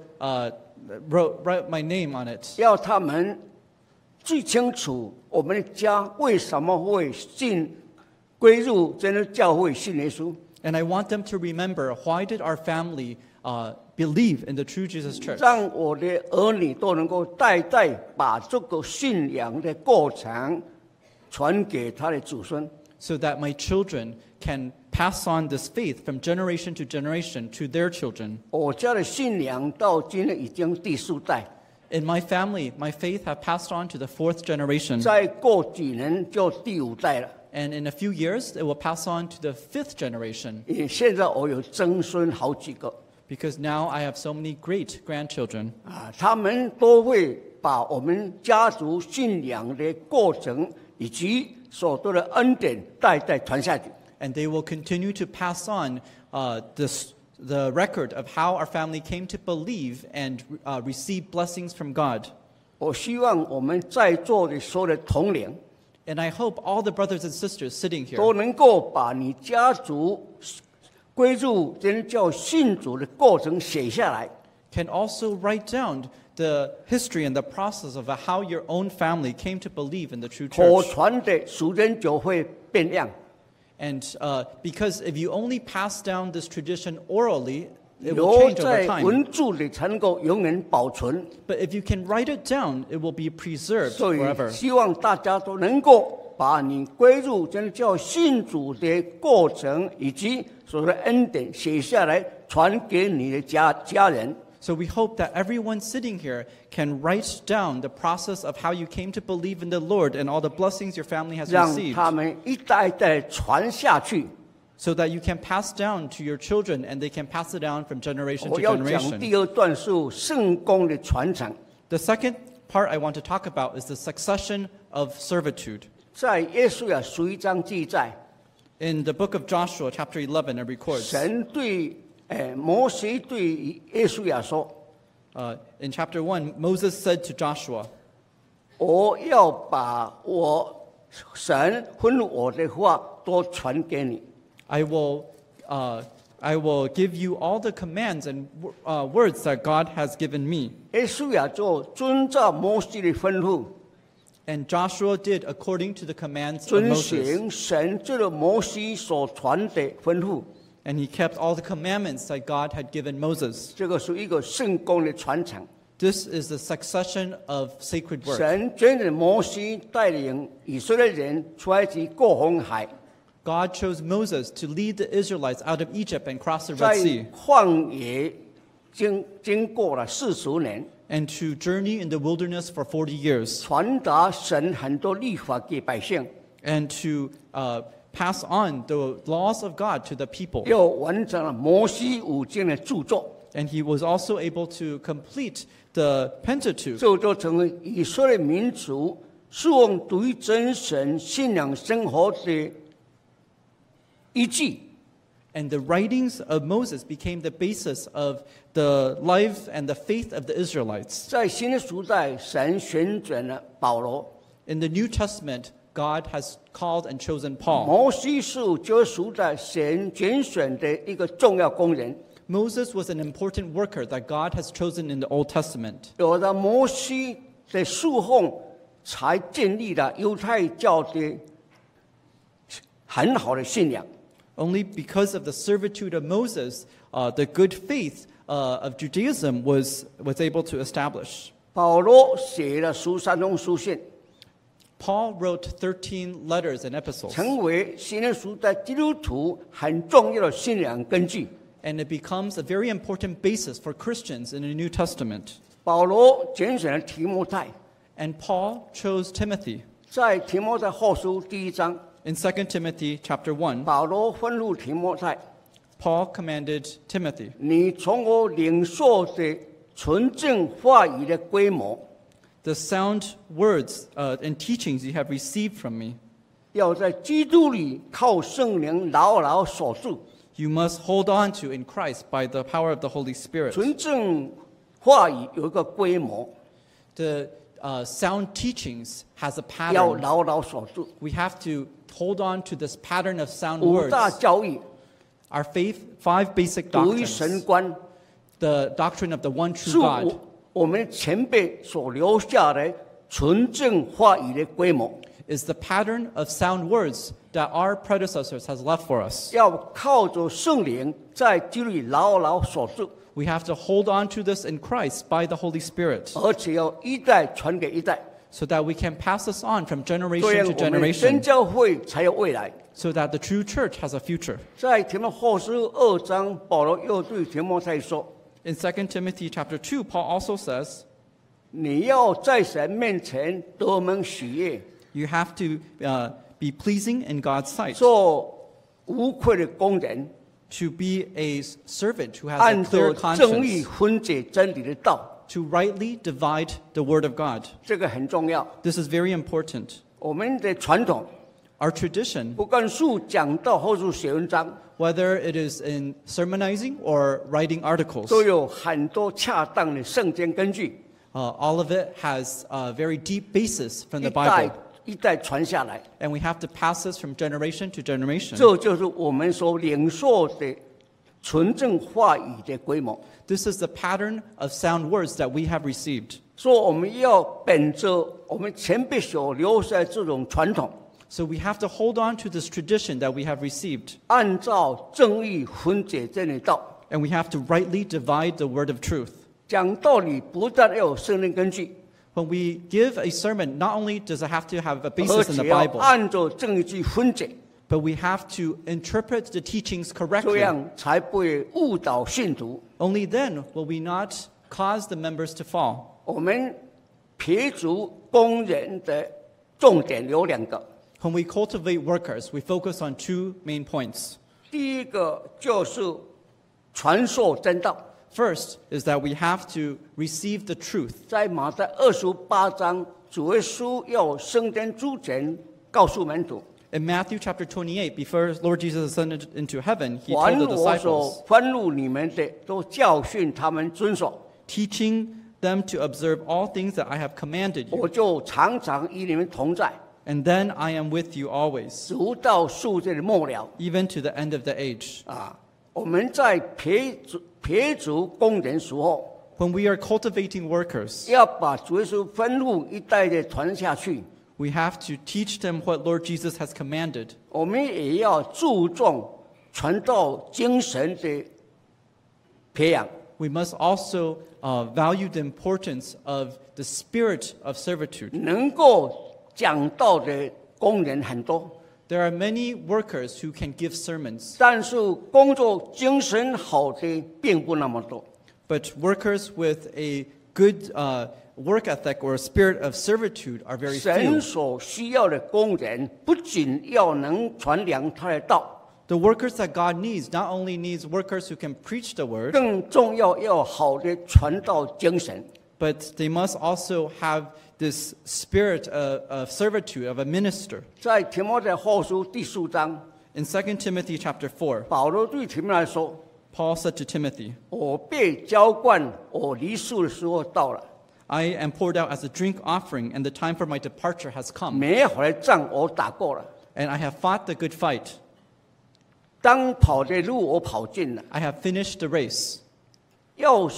Speaker 7: wrote my name on it.
Speaker 6: 要他们最清楚我们的家为什么会归入真的教会信耶稣，
Speaker 7: And I want them to remember, why did our family believe in the true Jesus Church?
Speaker 6: 让我的儿女都能够代代把这个信仰的过程传给他的子孙。
Speaker 7: So that my children can pass on this faith from generation to generation to their children.
Speaker 6: 我家的信仰到今天已经第4代，
Speaker 7: In my family, my faith have passed on to the 4th generation.
Speaker 6: 再过几年就第5代了。
Speaker 7: And in a few years, it will pass on to the 5th generation.
Speaker 6: 现在我有曾孙好几个
Speaker 7: Because now I have so many great grandchildren.
Speaker 6: 他们都会把我们家族信仰的过程以及所得的恩典代代传下去。
Speaker 7: and they will continue to pass on the record of how our family came to believe and receive blessings from God.
Speaker 6: 我希望我们在座的所有的同龄
Speaker 7: And I hope all the brothers and sisters sitting here
Speaker 6: 都能够把你家族归入真耶稣教信主的过程写下来，
Speaker 7: can also write down the history and the process of how your own family came to believe in the true
Speaker 6: 可
Speaker 7: church.
Speaker 6: 传的时间就会变样。
Speaker 7: And because if you only pass down this tradition orally, it will
Speaker 6: 留
Speaker 7: change over
Speaker 6: 在
Speaker 7: time.
Speaker 6: 文字里才能够永远保存。
Speaker 7: But if you can write it down, it will be preserved
Speaker 6: 所以
Speaker 7: forever.
Speaker 6: 希望大家都能够把你归入真耶稣教信主的过程以及所有的恩典写下来，传给你的家人。
Speaker 7: So we hope that everyone sitting here can write down the process of how you came to believe in the Lord and all the blessings your family has
Speaker 6: 让
Speaker 7: received,
Speaker 6: 他们一代一代传下去。
Speaker 7: so that you can pass down to your children and they can pass it down from generation
Speaker 6: 我
Speaker 7: to
Speaker 6: 要讲
Speaker 7: generation.
Speaker 6: 第二段是圣工的传承，
Speaker 7: The second part I want to talk about is the succession of servitude.
Speaker 6: 在耶稣亚书1章记载，
Speaker 7: In the book of Joshua, chapter 11, it records,
Speaker 6: 神对摩西对耶稣亚说
Speaker 7: in chapter 1, Moses said to Joshua,
Speaker 6: 我要把我神吩咐我的话都传给你。
Speaker 7: I will give you all the commands and words that God has given me.
Speaker 6: 耶稣亚就遵照摩西的吩咐，
Speaker 7: And Joshua did according to the commands of
Speaker 6: 遵
Speaker 7: Moses.
Speaker 6: 行神这个摩西所传的吩咐。
Speaker 7: And he kept all the commandments that God had given Moses.
Speaker 6: 这个是一个圣工的传承。
Speaker 7: This is the succession of sacred work.
Speaker 6: 神拣选摩西带领以色列人出埃及过红海，
Speaker 7: God chose Moses to lead the Israelites out of Egypt and cross the
Speaker 6: 在
Speaker 7: Red Sea
Speaker 6: 旷野经过了40年，
Speaker 7: and to journey in the wilderness for 40 years
Speaker 6: 传达神很多律法给百姓，
Speaker 7: and to pass on the laws of God to the people.
Speaker 6: 又完成了摩西五经的著作，
Speaker 7: And he was also able to complete the Pentateuch.
Speaker 6: 这就成为以色列民族侍奉对真神信仰生活的依据。
Speaker 7: And the writings of Moses became the basis of the life and the faith of the Israelites.
Speaker 6: 在新的时代，神选选了保罗，
Speaker 7: In the New Testament, God has called and chosen Paul.
Speaker 6: 摩西是这个时代神拣选的一个重要工人。
Speaker 7: Moses was an important worker that God has chosen in the Old Testament.
Speaker 6: 有了摩西的侍奉，才建立了犹太教的很好的信仰。
Speaker 7: Only because of the servitude of Moses, the good faith of Judaism was able to establish.
Speaker 6: 保罗写了13封书信，
Speaker 7: Paul wrote 13 letters and epistles,
Speaker 6: 成为新的时代基督徒很重要的信仰根据。
Speaker 7: and it becomes a very important basis for Christians in the New Testament.
Speaker 6: 保罗拣选了提摩太，
Speaker 7: And Paul chose Timothy.
Speaker 6: 在提摩太后书1章，
Speaker 7: In 2 Timothy chapter 1,
Speaker 6: 保罗吩咐提摩太：
Speaker 7: Paul commanded Timothy,
Speaker 6: 你从我领受的纯正话语的规模，
Speaker 7: the sound words and teachings you have received from me,
Speaker 6: 要在基督里靠圣灵牢牢守住。
Speaker 7: you must hold on to in Christ by the power of the Holy Spirit.
Speaker 6: 纯正话语有一个规模，
Speaker 7: The sound teachings has a
Speaker 6: 要
Speaker 7: pattern.
Speaker 6: 牢牢守住。
Speaker 7: We have to hold on to this pattern of sound
Speaker 6: 五大
Speaker 7: words.
Speaker 6: 教义，
Speaker 7: Our faith, 5 basic
Speaker 6: 独一
Speaker 7: doctrines.
Speaker 6: 神观，
Speaker 7: The doctrine of the one
Speaker 6: 是
Speaker 7: true God
Speaker 6: 我们前辈所留下来纯正话语的规模。
Speaker 7: is the pattern of sound words that our predecessors has left for us.
Speaker 6: 要靠着圣灵在基督里牢牢守住，
Speaker 7: We have to hold on to this in Christ by the Holy Spirit
Speaker 6: 而且要一代传给一代，
Speaker 7: so that we can pass this on from
Speaker 6: 这
Speaker 7: generation
Speaker 6: 样
Speaker 7: to
Speaker 6: 我们真
Speaker 7: generation
Speaker 6: 教会才有未来。
Speaker 7: so that the true church has a future.
Speaker 6: 在提摩后书2章，保罗又对提摩太说
Speaker 7: In 2 Timothy chapter 2, Paul also says,：“
Speaker 6: 你要在神面前得蒙喜悦，
Speaker 7: you have to be pleasing in God's sight,
Speaker 6: 做无愧的工人，
Speaker 7: to be a servant who has a
Speaker 6: 按
Speaker 7: clear
Speaker 6: 着正义
Speaker 7: conscience,
Speaker 6: 分解真理的道。
Speaker 7: to rightly divide the word of God.”
Speaker 6: 这个很重要。
Speaker 7: This is very important.
Speaker 6: 我们的传统
Speaker 7: Our tradition,
Speaker 6: 不管是讲道或是写文章，
Speaker 7: whether it is in sermonizing or writing articles,
Speaker 6: 都有很多恰当的圣经根据，
Speaker 7: all of it has a very deep basis from
Speaker 6: 一
Speaker 7: the
Speaker 6: 代
Speaker 7: Bible.
Speaker 6: 一代传下来。
Speaker 7: And we have to pass this from generation to generation.
Speaker 6: 这就是我们所领受的纯正话语的规模。
Speaker 7: This is the pattern of sound words that we have received.
Speaker 6: 所以我们要本着我们前辈所留下的这种传统，
Speaker 7: So we have to hold on to this tradition that we have received.
Speaker 6: 按照正义分解真理道。
Speaker 7: And we have to rightly divide the word of truth.
Speaker 6: 讲道理不但要有圣经根据，
Speaker 7: When we give a sermon, not only does it have to have a
Speaker 6: 而
Speaker 7: basis in the
Speaker 6: 且要
Speaker 7: Bible,
Speaker 6: 按照正义去分解，
Speaker 7: but we have to interpret the teachings
Speaker 6: 这
Speaker 7: correctly.
Speaker 6: 样才不会误导信徒。
Speaker 7: Only then will we not cause the members to fall.
Speaker 6: 我们撇除工人的重点有2个，
Speaker 7: When we cultivate workers, we focus on 2 main points.
Speaker 6: 第一个就是传授真道，
Speaker 7: First is that we have to receive the truth.
Speaker 6: 在马太28章，主耶稣要升天之前告诉门徒，
Speaker 7: In Matthew chapter 28, before Lord Jesus ascended into heaven, he
Speaker 6: 凡
Speaker 7: told the
Speaker 6: 我所
Speaker 7: disciples,
Speaker 6: 吩咐你们的，都教训他们遵守，
Speaker 7: teaching them to observe all things that I have commanded you.
Speaker 6: 我就常常与你们同在，
Speaker 7: And then I am with you always,
Speaker 6: 直到世界的末了。
Speaker 7: even to the end of the age.
Speaker 6: 我们在撇除工人时候，
Speaker 7: When we are cultivating workers,
Speaker 6: 要把主耶稣吩咐一代的传下去。
Speaker 7: we have to teach them what Lord Jesus has commanded.
Speaker 6: 我们也要注重传道精神的培养。
Speaker 7: We must also value the importance of the spirit of servitude.
Speaker 6: 能够讲道的工人很多，
Speaker 7: There are many workers who can give sermons,
Speaker 6: 但是工作精神好的并不那么多。
Speaker 7: but workers with a good work ethic or a spirit of servitude are very
Speaker 6: 神
Speaker 7: few.
Speaker 6: 所需要的工人，不仅要能传扬他的道，
Speaker 7: The workers that God needs not only needs workers who can preach the word,
Speaker 6: 更重要要有好的传道精神。
Speaker 7: but they must also have this spirit of servitude of a minister.
Speaker 6: 在提摩太后书第4章，
Speaker 7: In 2 Timothy chapter 4,
Speaker 6: 保罗对提摩太说
Speaker 7: Paul said to Timothy,
Speaker 6: 我被浇灌，我离世的时候到了。
Speaker 7: I am poured out as a drink offering, and the time for my departure has come.
Speaker 6: 美好的仗我打过了，
Speaker 7: And I have fought the good fight.
Speaker 6: 当跑的路我跑尽了，
Speaker 7: I have finished the race.
Speaker 6: 要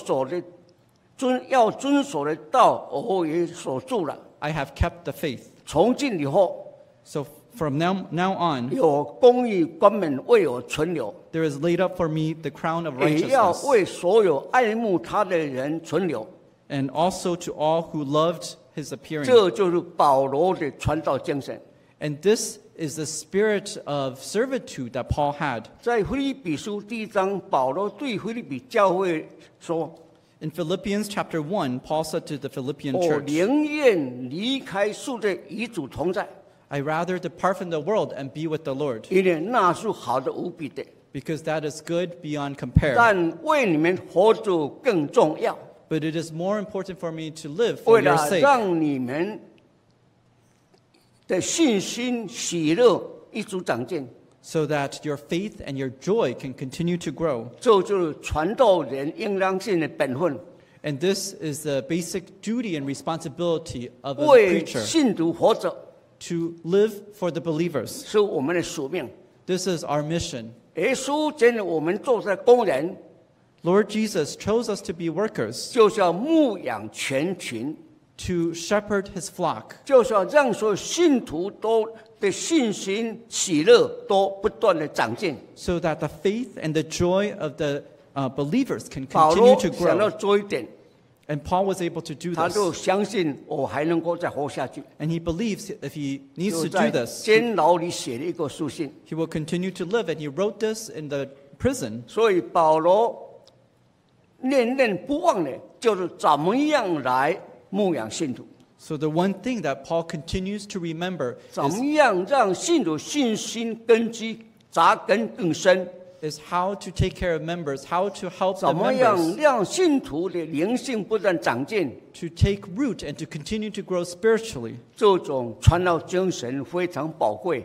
Speaker 6: 遵守的道我也守住了。
Speaker 7: I have kept the faith.
Speaker 6: 从今以后，
Speaker 7: So from now on,
Speaker 6: 有公义官门为我存留，
Speaker 7: there is laid up for me the crown of
Speaker 6: 也要
Speaker 7: righteousness,
Speaker 6: 为所有爱慕他的人存留。
Speaker 7: and also to all who loved his appearing.
Speaker 6: 这就是保罗的传道精神。
Speaker 7: And this is the spirit of servitude that Paul had.
Speaker 6: 在腓立比书第1章，保罗对腓立比教会说
Speaker 7: In Philippians chapter 1, Paul said to the：“ Philippian
Speaker 6: 我
Speaker 7: church,
Speaker 6: 宁愿离开世界，与主同在，
Speaker 7: I rather depart from the world and be with the Lord,
Speaker 6: 因为那是好的无比的。
Speaker 7: because that is good beyond compare.
Speaker 6: 但为你们活着更重要，
Speaker 7: But it is more important for me to live for
Speaker 6: 为
Speaker 7: your
Speaker 6: 了
Speaker 7: sake,
Speaker 6: 让你们的信心、喜乐一直长进。
Speaker 7: so that your faith and your joy can continue to grow.
Speaker 6: 这就是传道人应当尽的本分，
Speaker 7: And this is the basic duty and responsibility of a
Speaker 6: 为
Speaker 7: preacher,
Speaker 6: 信徒活着
Speaker 7: to live for the believers.
Speaker 6: 是我们的使命。
Speaker 7: This is our mission.
Speaker 6: 耶稣真的，我们做的工人，
Speaker 7: Lord Jesus chose us to be workers,
Speaker 6: 就是要牧养全群，
Speaker 7: to shepherd his flock,
Speaker 6: 就是要让所有信徒都的信心、喜乐都不断的长进。
Speaker 7: so that the faith and the joy of the believers can
Speaker 6: 保
Speaker 7: continue
Speaker 6: 罗
Speaker 7: to
Speaker 6: 想要
Speaker 7: grow.
Speaker 6: 做一点，
Speaker 7: And Paul was able to do
Speaker 6: 他就
Speaker 7: this.
Speaker 6: 相信我还能够再活下去。
Speaker 7: And he believes if he needs
Speaker 6: 就
Speaker 7: to
Speaker 6: 在
Speaker 7: do this,
Speaker 6: 监牢里写了一个书信，
Speaker 7: he will continue to live. And he wrote this in the prison.
Speaker 6: 所以保罗念念不忘的，就是怎么样来牧养信徒，
Speaker 7: So the one thing that Paul continues to remember
Speaker 6: 怎么样让信徒信心根基扎根更深，
Speaker 7: is how to take care of members, how to help the
Speaker 6: 怎么样
Speaker 7: members
Speaker 6: 让信徒的灵性不断长进。
Speaker 7: to take root and to continue to grow spiritually.
Speaker 6: 这种传道精神非常宝贵，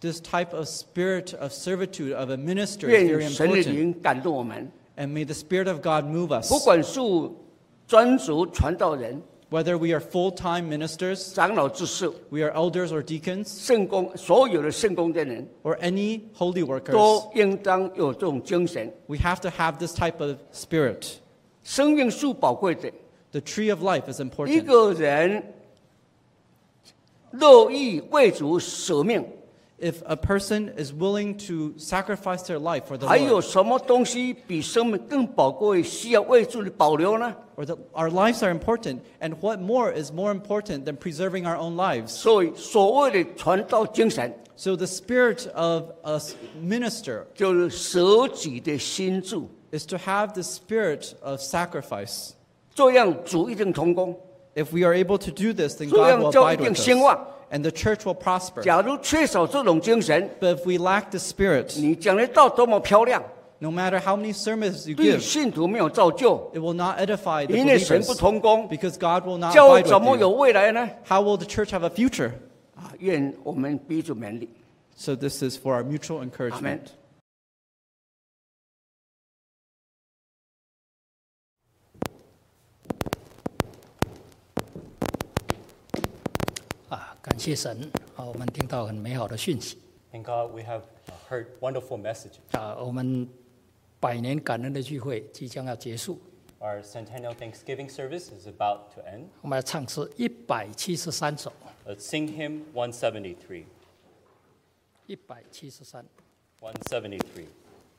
Speaker 7: This type of spirit of servitude of a minister is
Speaker 6: 愿
Speaker 7: very
Speaker 6: 神的
Speaker 7: important.
Speaker 6: 灵感动我们，
Speaker 7: And may the Spirit of God move us.
Speaker 6: 不管是专职传道人、
Speaker 7: Whether we are full-time ministers,
Speaker 6: 长老执事、
Speaker 7: we are elders or deacons,
Speaker 6: 圣工，所有的圣工的人，
Speaker 7: or any holy workers,
Speaker 6: 都应当有这种精神。
Speaker 7: we have to have this type of spirit.
Speaker 6: 生命是宝贵的，
Speaker 7: The tree of life is
Speaker 6: 一
Speaker 7: important.
Speaker 6: 个人乐意为主舍命，
Speaker 7: If a person is willing to sacrifice their life for the
Speaker 6: 还有
Speaker 7: Lord,
Speaker 6: 什么东西比生命更宝贵，需要为主的保留呢？
Speaker 7: or that our lives are important, and what more is more important than preserving our own lives?
Speaker 6: 所以，所谓的传道精神，
Speaker 7: So the spirit of a minister
Speaker 6: 就是舍己的心智，
Speaker 7: is to have the spirit of sacrifice.
Speaker 6: 这样主一定成功。
Speaker 7: If we are able to do this, then
Speaker 6: 这
Speaker 7: God
Speaker 6: 样
Speaker 7: will
Speaker 6: 就
Speaker 7: abide
Speaker 6: 一定
Speaker 7: with
Speaker 6: 兴
Speaker 7: us,
Speaker 6: 旺。
Speaker 7: and the church will prosper.
Speaker 6: 假如缺少这种精神，
Speaker 7: But if we lack the spirit,
Speaker 6: 你讲的道多么漂亮，
Speaker 7: no matter how many sermons you
Speaker 6: 对
Speaker 7: give,
Speaker 6: 信徒没有造就，
Speaker 7: it will not edify the
Speaker 6: 因为神不
Speaker 7: believers
Speaker 6: 同工，
Speaker 7: because God will not
Speaker 6: 教会
Speaker 7: abide
Speaker 6: 怎么
Speaker 7: with
Speaker 6: 有
Speaker 7: you.
Speaker 6: 未来呢？
Speaker 7: How will the church have a future?
Speaker 6: 愿我们彼此勉励。
Speaker 7: So this is for our mutual encouragement.
Speaker 6: Amen.
Speaker 1: 感谢神我们听到很美好的讯息
Speaker 2: Thank God we have heard wonderful messages.
Speaker 1: 我们100年感恩的聚会即将要结束，
Speaker 2: Our Centennial Thanksgiving service is about to end.
Speaker 1: 我们要唱诗173首
Speaker 2: Let's sing hymn 173.
Speaker 1: 173。
Speaker 2: 173.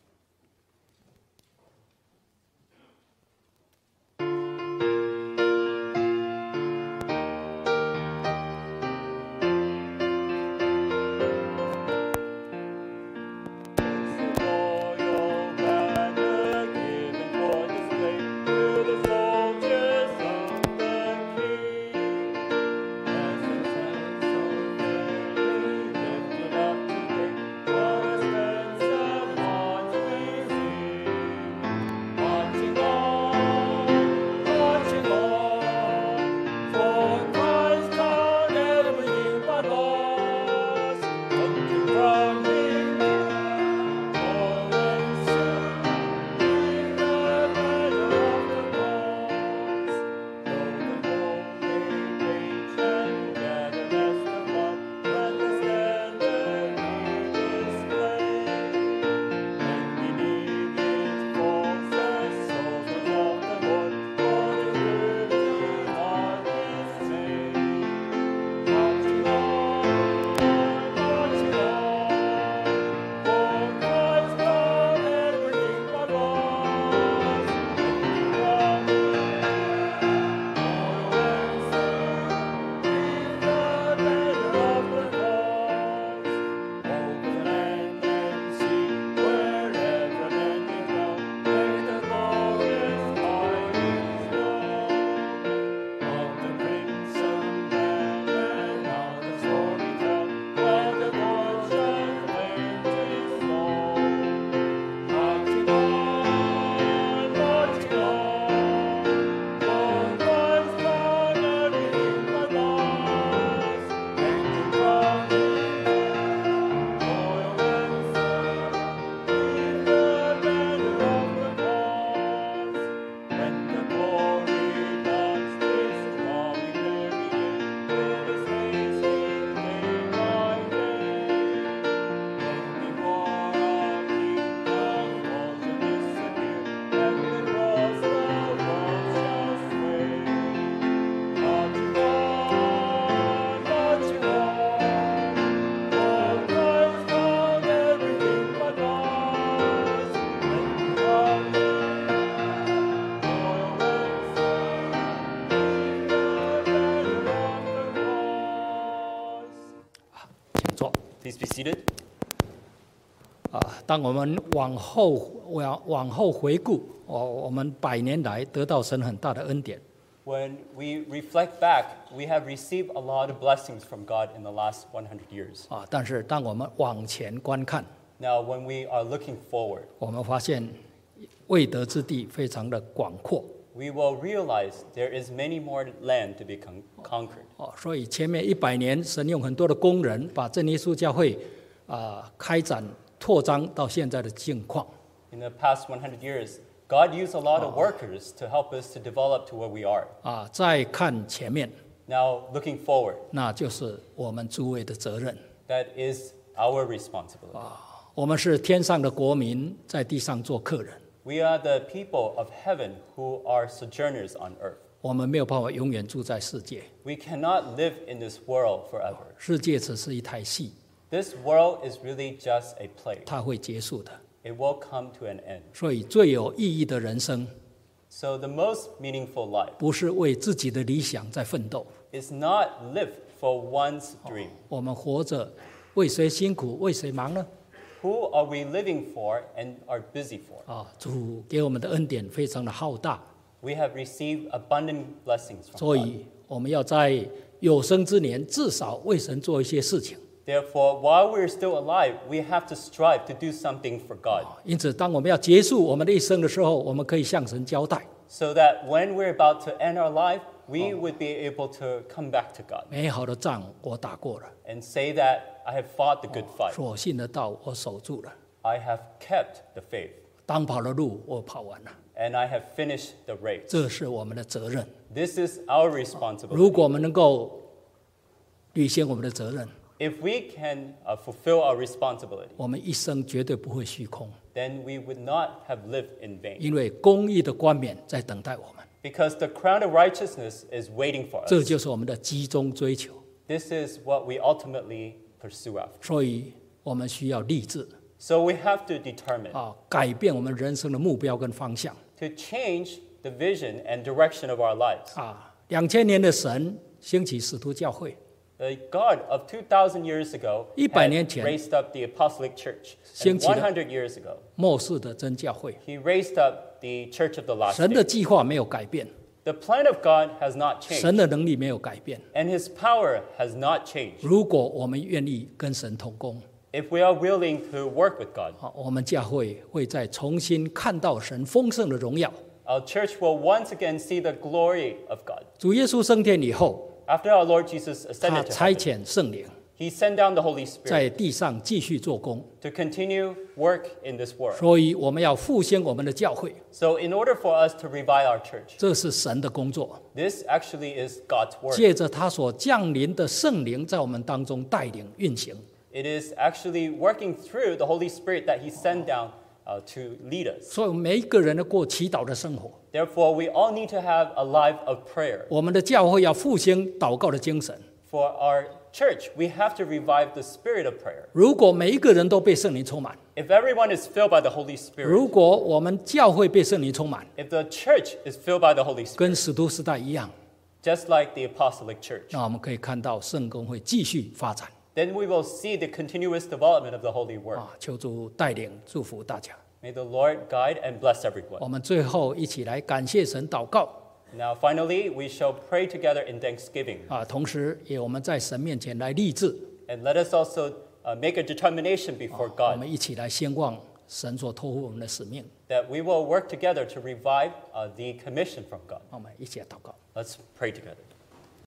Speaker 2: Please be seated.
Speaker 1: 当我们往后回顾，我们100年来得到神很大的恩典。
Speaker 2: When we reflect back, we have received a lot of blessings from God in the last 100 years.
Speaker 1: 但是当我们往前观看，
Speaker 2: Now, when we are looking forward,
Speaker 1: 我们发现未得之地非常的广阔。
Speaker 2: we will realize there is many more land to be conquered.
Speaker 1: 所以前面100年，神用很多的工人把真耶稣教会开展拓张到现在的境况。
Speaker 2: In the past 100 years, God used a lot of workers to help us to develop to where we are.
Speaker 1: 再看前面，
Speaker 2: Now, looking forward,
Speaker 1: 那就是我们诸位的责任。
Speaker 2: that is our responsibility.
Speaker 1: 我们是天上的国民，在地上做客人。
Speaker 2: We are the people of heaven who are sojourners on earth.
Speaker 1: 我们没有办法永远住在世界，
Speaker 2: We cannot live in this world forever.
Speaker 1: 世界只是一台戏，
Speaker 2: This world is really just a play.
Speaker 1: 它会结束的。
Speaker 2: It will come to an end.
Speaker 1: 所以最有意义的人生，
Speaker 2: So the most meaningful life
Speaker 1: 不是为自己的理想在奋斗，
Speaker 2: is not live for one's dream.
Speaker 1: 我们活着为谁辛苦为谁忙呢？
Speaker 2: Who are we living for and are busy for?
Speaker 1: 主给我们的恩典非常的浩大，
Speaker 2: We have received abundant blessings from
Speaker 1: 所
Speaker 2: God.
Speaker 1: 以我们要在有生之年至少为神做一些事情。
Speaker 2: Therefore, while we're still alive, we have to strive to do something for God,
Speaker 1: 因此，当我们要结束我们的一生的时候，我们可以向神交代：
Speaker 2: so that when we're about to end our life, we would be able to come back to God
Speaker 1: 美好的仗我打过了，
Speaker 2: and say that I have fought the good fight.
Speaker 1: 所信的道我守住了，
Speaker 2: I have kept the faith,
Speaker 1: 当跑的路我跑完了。
Speaker 2: and I have finished the race.
Speaker 1: 这是我们的责任。
Speaker 2: This is our
Speaker 1: 如
Speaker 2: responsibility.
Speaker 1: 果我们能够履行我们的责任，
Speaker 2: If we can fulfill our responsibility,
Speaker 1: 我们一生绝对不会虚空，
Speaker 2: then we would not have lived in vain.
Speaker 1: 因为公义的冠冕在等待我们。
Speaker 2: Because the crown of righteousness is waiting for
Speaker 1: 这
Speaker 2: us.
Speaker 1: 就是我们的集中追求。
Speaker 2: This is what we ultimately pursue after.
Speaker 1: 所以我们需要立志
Speaker 2: So we have to determine
Speaker 1: 改变我们人生的目标跟方向。
Speaker 2: to change the vision and direction of our lives.
Speaker 1: 2000年的神兴起使徒教会，
Speaker 2: The God of 2,000 years ago
Speaker 1: 100 年
Speaker 2: had
Speaker 1: 前
Speaker 2: raised up the apostolic church.
Speaker 1: 兴
Speaker 2: And
Speaker 1: 起了
Speaker 2: 100 years ago,
Speaker 1: 末世的真教会。
Speaker 2: he raised up the church of the last
Speaker 1: 神的
Speaker 2: day.
Speaker 1: 计划没有改变，
Speaker 2: The plan of God has not
Speaker 1: 神
Speaker 2: changed,
Speaker 1: 的能力没有改变。
Speaker 2: and his power has not changed.
Speaker 1: 如果我们愿意跟神同工，
Speaker 2: If we are willing to work with God,
Speaker 1: 我们教会会再重新看到神丰盛的荣耀。
Speaker 2: our church will once again see the glory of God.
Speaker 1: 主耶稣升天以后，
Speaker 2: After our Lord Jesus
Speaker 1: 他
Speaker 2: ascended to
Speaker 1: 差
Speaker 2: heaven,
Speaker 1: 遣圣灵
Speaker 2: he sent down the Holy Spirit
Speaker 1: 在地上继续做工，
Speaker 2: to continue work in this world.
Speaker 1: 所以我们要复兴我们的教会，
Speaker 2: So in order for us to revive our church,
Speaker 1: 这是神的工作。
Speaker 2: this actually is God's work.
Speaker 1: 借着他所降临的圣灵，在我们当中带领运行。
Speaker 2: It is actually working through the Holy Spirit that he sent down to lead us.
Speaker 1: 所以每一个人都过祈祷的生活。
Speaker 2: Therefore, we all need to have a life of prayer.
Speaker 1: 我们的教会要复兴祷告的精神。
Speaker 2: For our church, we have to revive the spirit of prayer.
Speaker 1: 如果每一个人都被圣灵充满，
Speaker 2: If everyone is filled by the Holy
Speaker 1: 如
Speaker 2: Spirit,
Speaker 1: 果我们教会被圣灵充满，
Speaker 2: if the church is filled by the Holy
Speaker 1: 跟
Speaker 2: Spirit,
Speaker 1: 使徒时代一样，
Speaker 2: just like the apostolic church,
Speaker 1: 那我们可以看到圣工会继续发展。
Speaker 2: then we will see the continuous development of the holy work.
Speaker 1: 求主带领祝福大家。
Speaker 2: May the Lord guide and bless everyone.
Speaker 1: 我们最后一起来感谢神祷告
Speaker 2: Now, finally, we shall pray together in thanksgiving.
Speaker 1: 同时也我们在神面前来立志，
Speaker 2: And let us also make a determination before
Speaker 1: 我
Speaker 2: God
Speaker 1: 们一起来宣望神所托付我们的使命。
Speaker 2: that we will work together to revive the commission from God.
Speaker 1: 我们一起来祷告。
Speaker 2: Let's pray together.